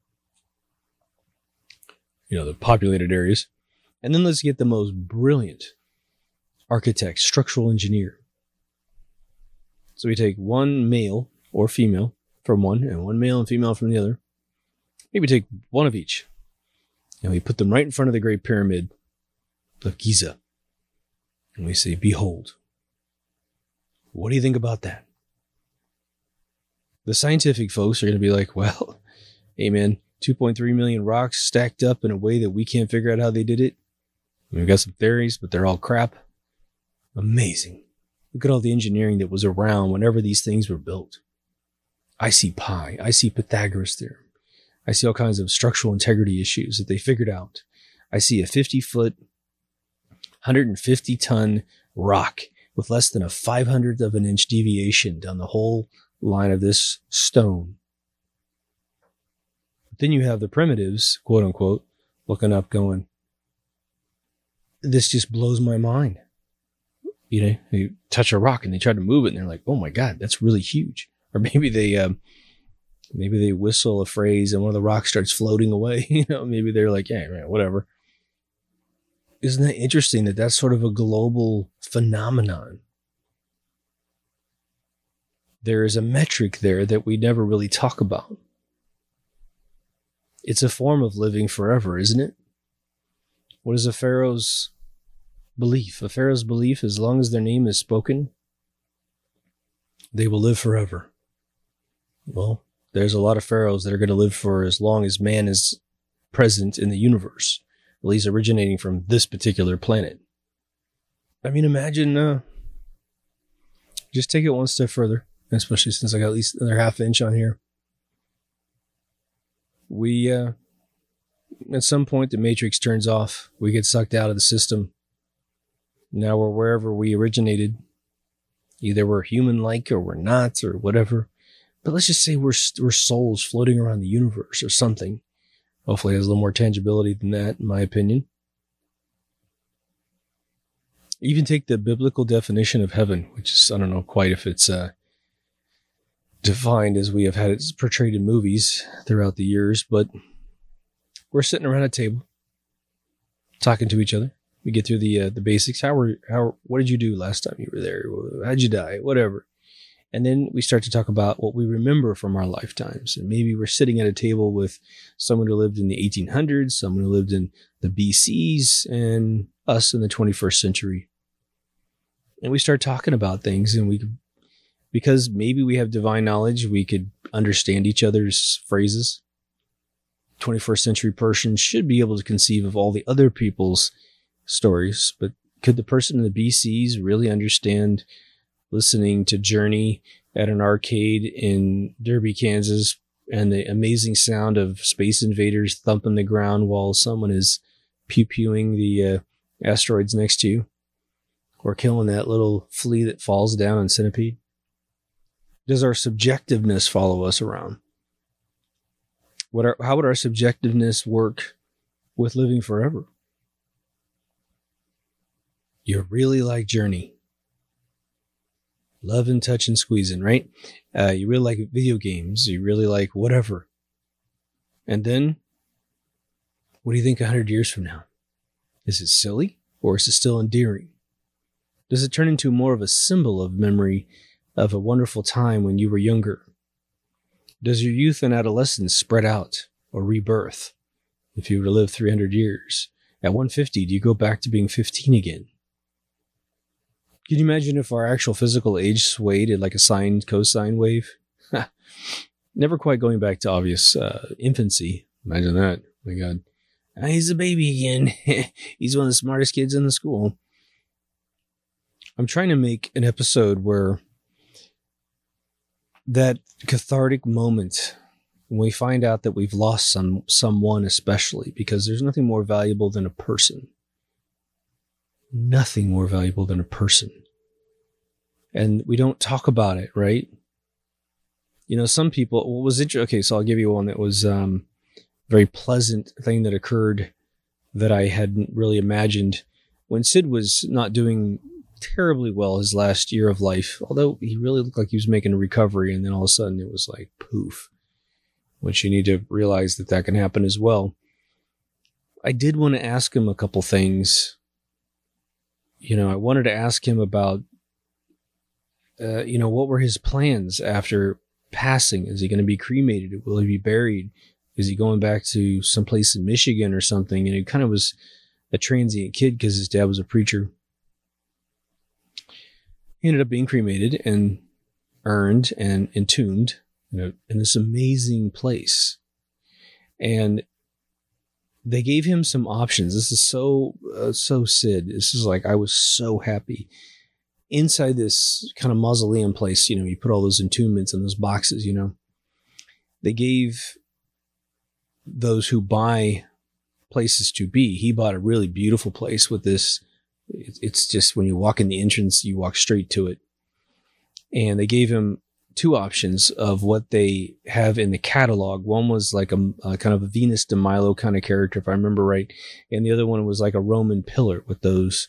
The populated areas. And then let's get the most brilliant architect, structural engineer. So we take one male or female from one, and one male and female from the other. Maybe take one of each. And we put them right in front of the Great Pyramid of Giza. And we say, behold. What do you think about that? The scientific folks are going to be like, well, hey man, 2.3 million rocks stacked up in a way that we can't figure out how they did it. We've got some theories, but they're all crap. Amazing. Look at all the engineering that was around whenever these things were built. I see pi. I see Pythagoras theorem. I see all kinds of structural integrity issues that they figured out. I see a 50-foot, 150-ton rock with less than a 500th of an inch deviation down the whole line of this stone. But then you have the primitives, quote unquote, looking up going, this just blows my mind. They touch a rock and they try to move it and they're like, oh my God, that's really huge. Or maybe they whistle a phrase and one of the rocks starts floating away. Maybe they're like, yeah, man, whatever. Isn't that interesting that that's sort of a global phenomenon? There is a metric there that we never really talk about. It's a form of living forever, isn't it? What is a pharaoh's belief? A pharaoh's belief, as long as their name is spoken, they will live forever. Well, there's a lot of pharaohs that are going to live for as long as man is present in the universe, at least originating from this particular planet. I mean, imagine, just take it one step further, especially since I got at least another half inch on here. We, at some point, the matrix turns off. We get sucked out of the system. Now we're wherever we originated. Either we're human-like or we're not or whatever. But let's just say we're souls floating around the universe or something. Hopefully it has a little more tangibility than that, in my opinion. Even take the biblical definition of heaven, which is, I don't know quite if it's defined as we have had it portrayed in movies throughout the years, but we're sitting around a table talking to each other. We get through the basics. What did you do last time you were there? How'd you die? Whatever. And then we start to talk about what we remember from our lifetimes. And maybe we're sitting at a table with someone who lived in the 1800s, someone who lived in the BCs, and us in the 21st century. And we start talking about things, and because maybe we have divine knowledge, we could understand each other's phrases. 21st century person should be able to conceive of all the other people's stories, but could the person in the BCs really understand listening to Journey at an arcade in Derby, Kansas, and the amazing sound of Space Invaders thumping the ground while someone is pew-pewing the asteroids next to you, or killing that little flea that falls down in Centipede? Does our subjectiveness follow us around? How would our subjectiveness work with living forever? You really like Journey. Love and touch and squeezing, right? You really like video games. You really like whatever. And then, what do you think 100 years from now? Is it silly or is it still endearing? Does it turn into more of a symbol of memory of a wonderful time when you were younger? Does your youth and adolescence spread out or rebirth? If you were to live 300 years, at 150, do you go back to being 15 again? Can you imagine if our actual physical age swayed at like a sine cosine wave? Never quite going back to obvious infancy. Imagine that. Oh my God. He's a baby again. He's one of the smartest kids in the school. I'm trying to make an episode where that cathartic moment when we find out that we've lost someone, especially because there's nothing more valuable than a person. Nothing more valuable than a person. And we don't talk about it, right? You know, some people, what was interesting? Okay, so I'll give you one that was very pleasant thing that occurred that I hadn't really imagined. When Sid was not doing terribly well his last year of life, although he really looked like he was making a recovery, and then all of a sudden it was like poof, which you need to realize that can happen as well. I did want to ask him a couple things. You know, I wanted to ask him about, what were his plans after passing? Is he going to be cremated? Will he be buried? Is he going back to someplace in Michigan or something? And he kind of was a transient kid because his dad was a preacher. He ended up being cremated and urned and entombed, in this amazing place. And they gave him some options. This is so Sid. This is like, I was so happy. Inside this kind of mausoleum place, you put all those entombments in those boxes, they gave those who buy places to be. He bought a really beautiful place with this. It's just when you walk in the entrance, you walk straight to it. And they gave him two options of what they have in the catalog. One was like a kind of a Venus de Milo kind of character, if I remember right. And the other one was like a Roman pillar with those,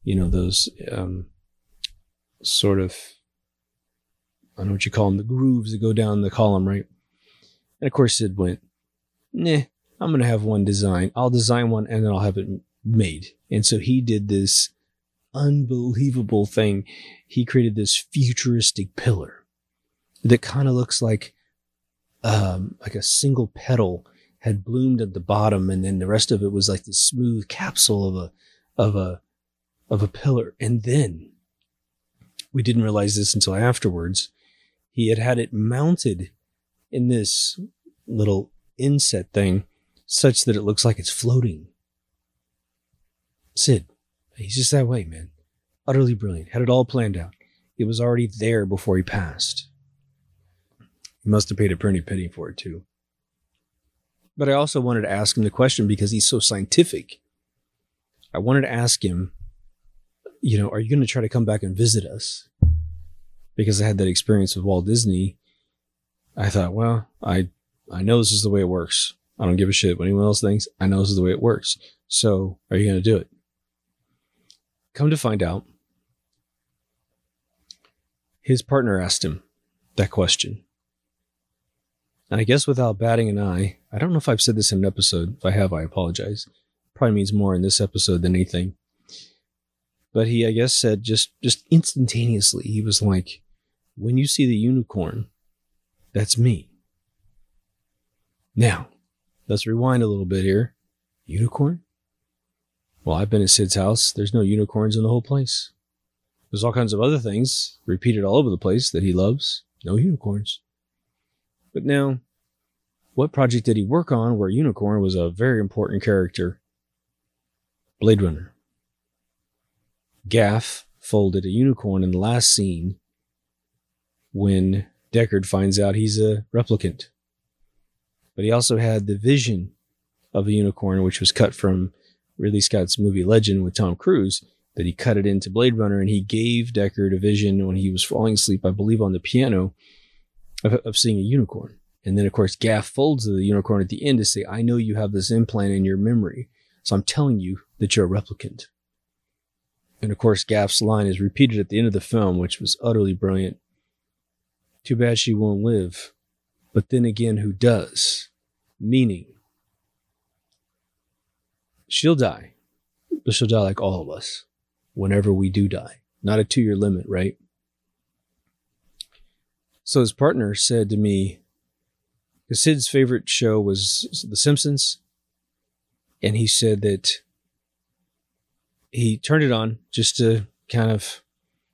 sort of, I don't know what you call them, the grooves that go down the column, right? And of course Sid went, nah, I'm going to have one design. I'll design one and then I'll have it made. And so he did this unbelievable thing. He created this futuristic pillar that kind of looks like a single petal had bloomed at the bottom, and then the rest of it was like this smooth capsule of a pillar. And then we didn't realize this until afterwards. He had it mounted in this little inset thing such that it looks like it's floating. Sid, he's just that way, man. Utterly brilliant. Had it all planned out. It was already there before he passed. He must have paid a pretty penny for it, too. But I also wanted to ask him the question because he's so scientific. I wanted to ask him, are you going to try to come back and visit us? Because I had that experience with Walt Disney. I thought, well, I know this is the way it works. I don't give a shit what anyone else thinks. I know this is the way it works. So are you going to do it? Come to find out, his partner asked him that question. And I guess without batting an eye, I don't know if I've said this in an episode. If I have, I apologize. Probably means more in this episode than anything. But he, I guess, said just instantaneously, he was like, when you see the unicorn, that's me. Now, let's rewind a little bit here. Unicorn? Well, I've been at Sid's house. There's no unicorns in the whole place. There's all kinds of other things repeated all over the place that he loves. No unicorns. But now, what project did he work on where unicorn was a very important character? Blade Runner. Gaff folded a unicorn in the last scene when Deckard finds out he's a replicant. But he also had the vision of a unicorn, which was cut from Ridley Scott's movie Legend with Tom Cruise, that he cut it into Blade Runner, and he gave Deckard a vision when he was falling asleep, I believe on the piano, of seeing a unicorn. And then, of course, Gaff folds the unicorn at the end to say, I know you have this implant in your memory, so I'm telling you that you're a replicant. And, of course, Gaff's line is repeated at the end of the film, which was utterly brilliant. Too bad she won't live. But then again, who does? Meaning, she'll die. But she'll die like all of us. Whenever we do die. Not a 2-year limit, right? So his partner said to me, because Sid's favorite show was The Simpsons. And he said that he turned it on just to kind of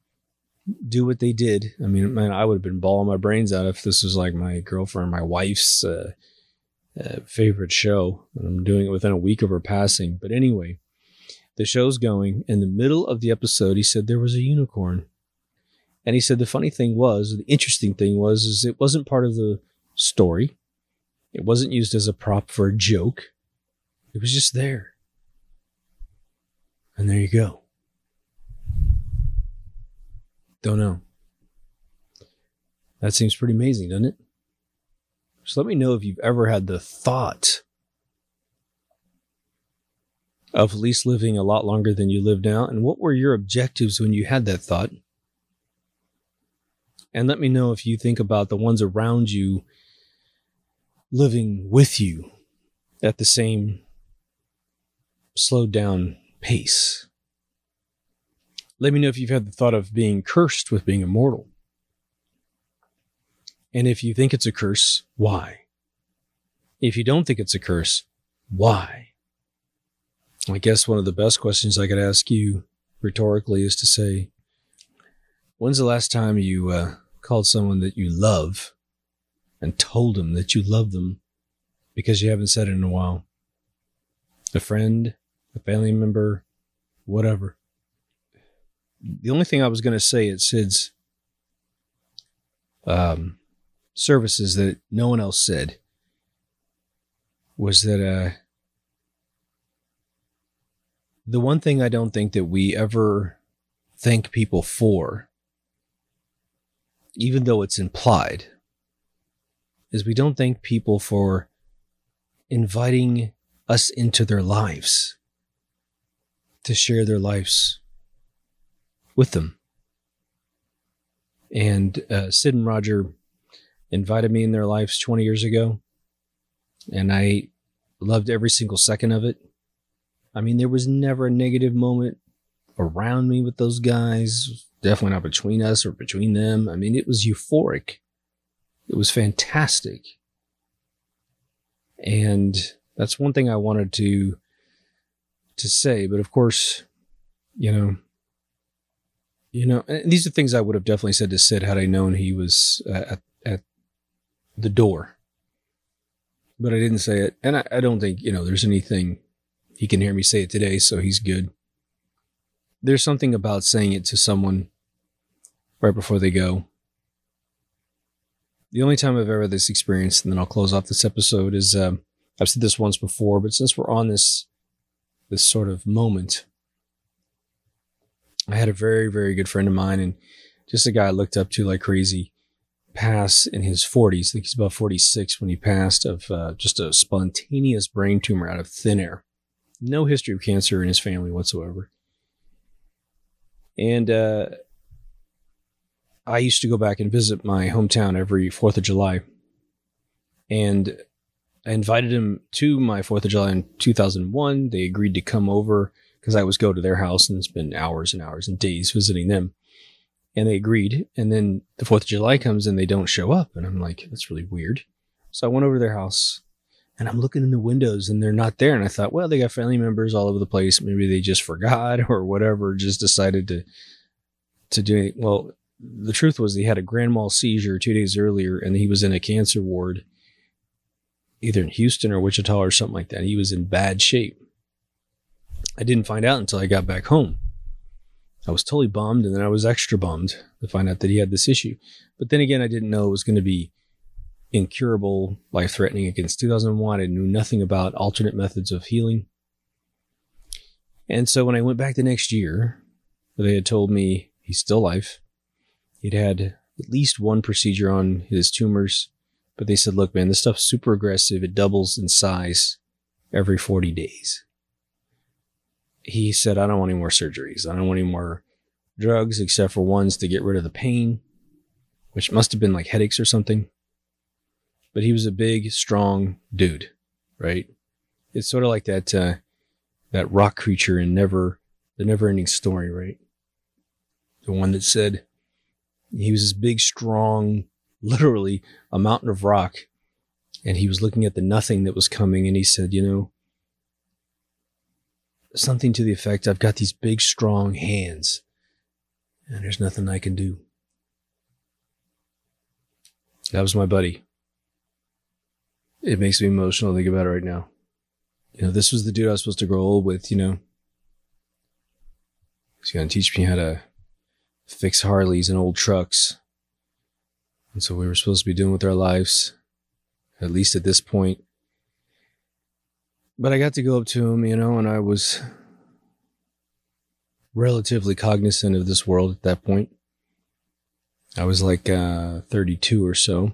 do what they did. I mean, man, I would have been bawling my brains out if this was like my girlfriend, my wife's favorite show. And I'm doing it within a week of her passing. But anyway, the show's going. In the middle of the episode, he said there was a unicorn. And he said the funny thing was, the interesting thing was, is it wasn't part of the story. It wasn't used as a prop for a joke. It was just there. And there you go. Don't know. That seems pretty amazing, doesn't it? Just let me know if you've ever had the thought of at least living a lot longer than you live now. And what were your objectives when you had that thought? And let me know if you think about the ones around you living with you at the same slowed down pace. Let me know if you've had the thought of being cursed with being immortal. And if you think it's a curse, why? If you don't think it's a curse, why? I guess one of the best questions I could ask you rhetorically is to say, when's the last time you called someone that you love and told them that you love them because you haven't said it in a while? A friend, a family member, whatever. The only thing I was going to say at Sid's services that no one else said was that the one thing I don't think that we ever thank people for, even though it's implied, is we don't thank people for inviting us into their lives to share their lives with them. And Sid and Roger invited me in their lives 20 years ago, and I loved every single second of it. I mean, there was never a negative moment around me with those guys, definitely not between us or between them. I mean, it was euphoric. It was fantastic. And that's one thing I wanted to say. But of course, you know, and these are things I would have definitely said to Sid had I known he was at the door. But I didn't say it. And I don't think, there's anything, he can hear me say it today, so he's good. There's something about saying it to someone right before they go. The only time I've ever had this experience, and then I'll close off this episode, is I've said this once before, but since we're on this sort of moment, I had a very, very good friend of mine, and just a guy I looked up to like crazy, pass in his 40s. I think he's about 46 when he passed of just a spontaneous brain tumor out of thin air. No history of cancer in his family whatsoever. And I used to go back and visit my hometown every 4th of July. And I invited him to my 4th of July in 2001. They agreed to come over because I always go to their house and spend hours and hours and days visiting them. And they agreed. And then the 4th of July comes and they don't show up. And I'm like, that's really weird. So I went over to their house and I'm looking in the windows and they're not there. And I thought, well, they got family members all over the place. Maybe they just forgot or whatever, just decided to do it. Well, the truth was he had a grand mal seizure 2 days earlier and he was in a cancer ward, either in Houston or Wichita or something like that. He was in bad shape. I didn't find out until I got back home. I was totally bummed, and then I was extra bummed to find out that he had this issue. But then again, I didn't know it was going to be incurable, life-threatening against 2001. I knew nothing about alternate methods of healing. And so when I went back the next year, they had told me he's still alive. He'd had at least one procedure on his tumors, but they said, look, man, this stuff's super aggressive. It doubles in size every 40 days. He said, I don't want any more surgeries. I don't want any more drugs except for ones to get rid of the pain, which must have been like headaches or something. But he was a big, strong dude, right? It's sort of like that rock creature in the Never-Ending Story, right? The one that said he was this big, strong, literally a mountain of rock, and he was looking at the nothing that was coming, and he said, something to the effect, I've got these big, strong hands, and there's nothing I can do. That was my buddy. It makes me emotional to think about it right now. This was the dude I was supposed to grow old with, He's going to teach me how to fix Harleys and old trucks. And so we were supposed to be doing with our lives, at least at this point. But I got to go up to him, and I was relatively cognizant of this world at that point. I was like 32 or so.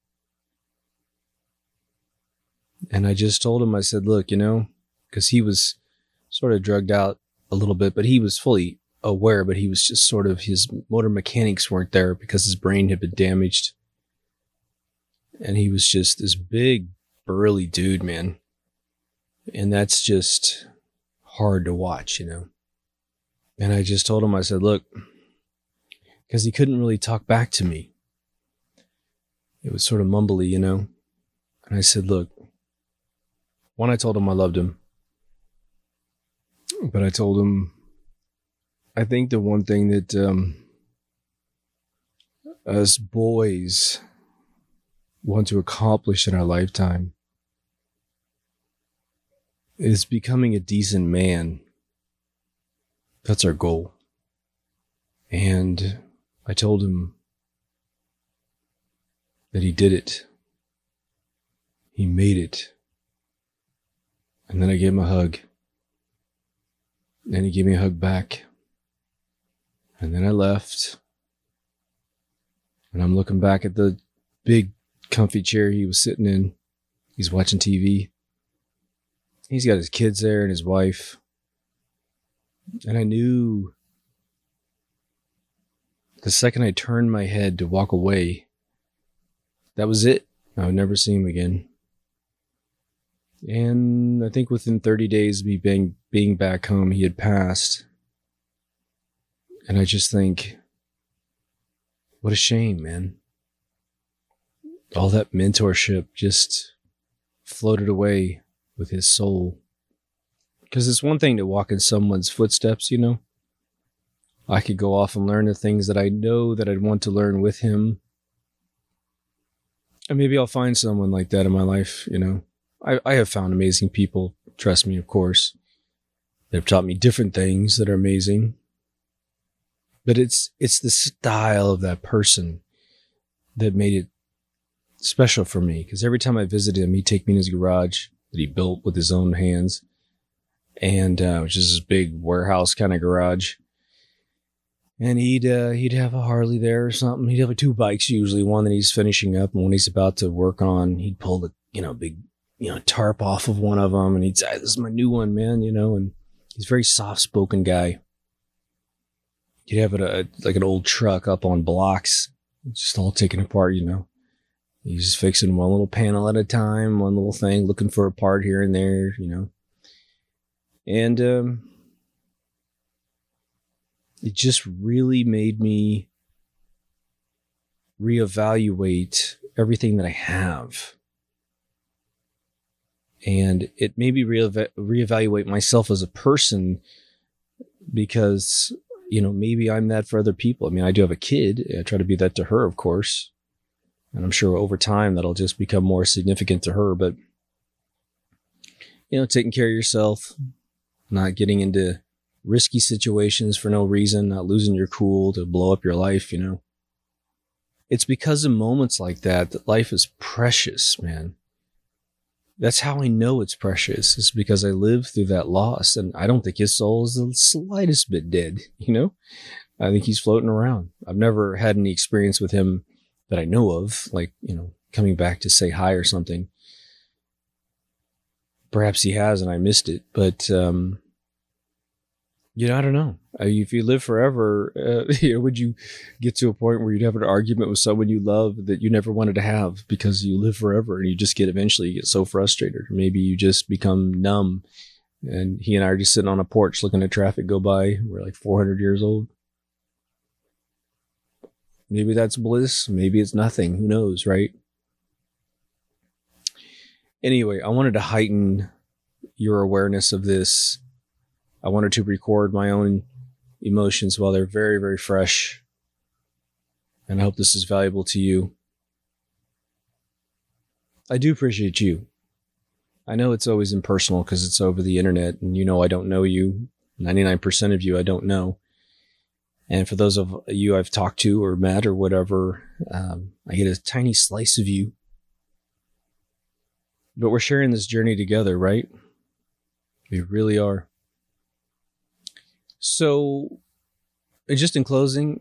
And I just told him, I said, look, because he was sort of drugged out a little bit, but he was fully aware, but he was just sort of, his motor mechanics weren't there because his brain had been damaged. And he was just this big, burly dude, man. And that's just hard to watch, And I just told him, I said, look, because he couldn't really talk back to me. It was sort of mumbly, And I said, look, one, I told him I loved him. But I told him, I think the one thing that us boys want to accomplish in our lifetime is becoming a decent man. That's our goal. And I told him that he did it. He made it. And then I gave him a hug. And he gave me a hug back. And then I left. And I'm looking back at the big comfy chair he was sitting in. He's watching TV. He's got his kids there and his wife. And I knew the second I turned my head to walk away, that was it. I would never see him again. And I think within 30 days of me being back home, he had passed. And I just think, what a shame, man. All that mentorship just floated away with his soul. Because it's one thing to walk in someone's footsteps, I could go off and learn the things that I know that I'd want to learn with him. And maybe I'll find someone like that in my life, I have found amazing people, trust me, of course. They've taught me different things that are amazing. But it's the style of that person that made it special for me. Because every time I visited him, he'd take me in his garage that he built with his own hands. And which is this big warehouse kind of garage. And he'd have a Harley there or something. He'd have like two bikes usually, one that he's finishing up, and when he's about to work on, he'd pull the big tarp off of one of them, and he'd say, "This is my new one, man," and he's a very soft-spoken guy. He'd have like an old truck up on blocks, just all taken apart, He's just fixing one little panel at a time, one little thing, looking for a part here and there, And it just really made me reevaluate everything that I have. And it made me reevaluate myself as a person because, maybe I'm that for other people. I mean, I do have a kid. I try to be that to her, of course. And I'm sure over time that'll just become more significant to her. But, taking care of yourself, not getting into risky situations for no reason, not losing your cool to blow up your life, It's because of moments like that life is precious, man. That's how I know it's precious. It's because I lived through that loss, and I don't think his soul is the slightest bit dead, I think he's floating around. I've never had any experience with him that I know of, like, coming back to say hi or something. Perhaps he has and I missed it, but, I don't know. If you live forever, would you get to a point where you'd have an argument with someone you love that you never wanted to have because you live forever and you just eventually get so frustrated, or maybe you just become numb, and he and I are just sitting on a porch looking at traffic go by. We're like 400 years old. Maybe that's bliss. Maybe it's nothing. Who knows, right? Anyway, I wanted to heighten your awareness of this. I wanted to record my own, emotions while they're very, very fresh. And I hope this is valuable to you. I do appreciate you. I know it's always impersonal because it's over the internet, and I don't know you. 99% of you I don't know. And for those of you I've talked to or met or whatever, I get a tiny slice of you. But we're sharing this journey together, right? We really are. So, just in closing,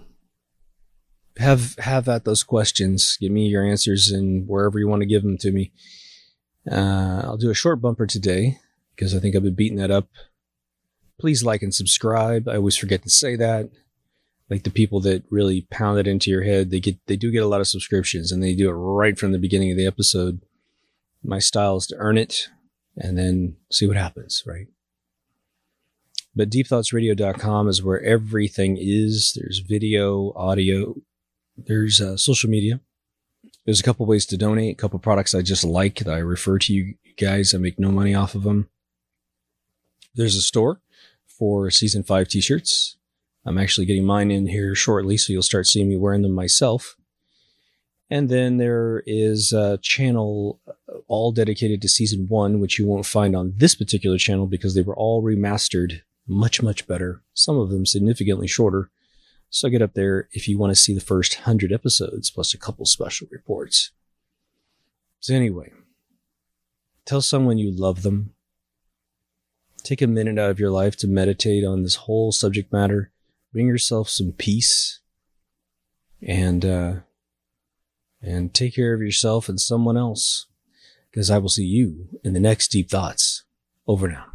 have at those questions. Give me your answers and wherever you want to give them to me. I'll do a short bumper today because I think I've been beating that up. Please like and subscribe. I always forget to say that. Like the people that really pound it into your head, they do get a lot of subscriptions, and they do it right from the beginning of the episode. My style is to earn it and then see what happens, right? But deepthoughtsradio.com is where everything is. There's video, audio, there's social media. There's a couple ways to donate, a couple products I just like that I refer to you guys. I make no money off of them. There's a store for season 5 t-shirts. I'm actually getting mine in here shortly, so you'll start seeing me wearing them myself. And then there is a channel all dedicated to season 1, which you won't find on this particular channel because they were all remastered much, much better. Some of them significantly shorter. So get up there if you want to see the first 100 episodes, plus a couple special reports. So anyway, tell someone you love them. Take a minute out of your life to meditate on this whole subject matter. Bring yourself some peace. And take care of yourself and someone else. Because I will see you in the next Deep Thoughts. Over now.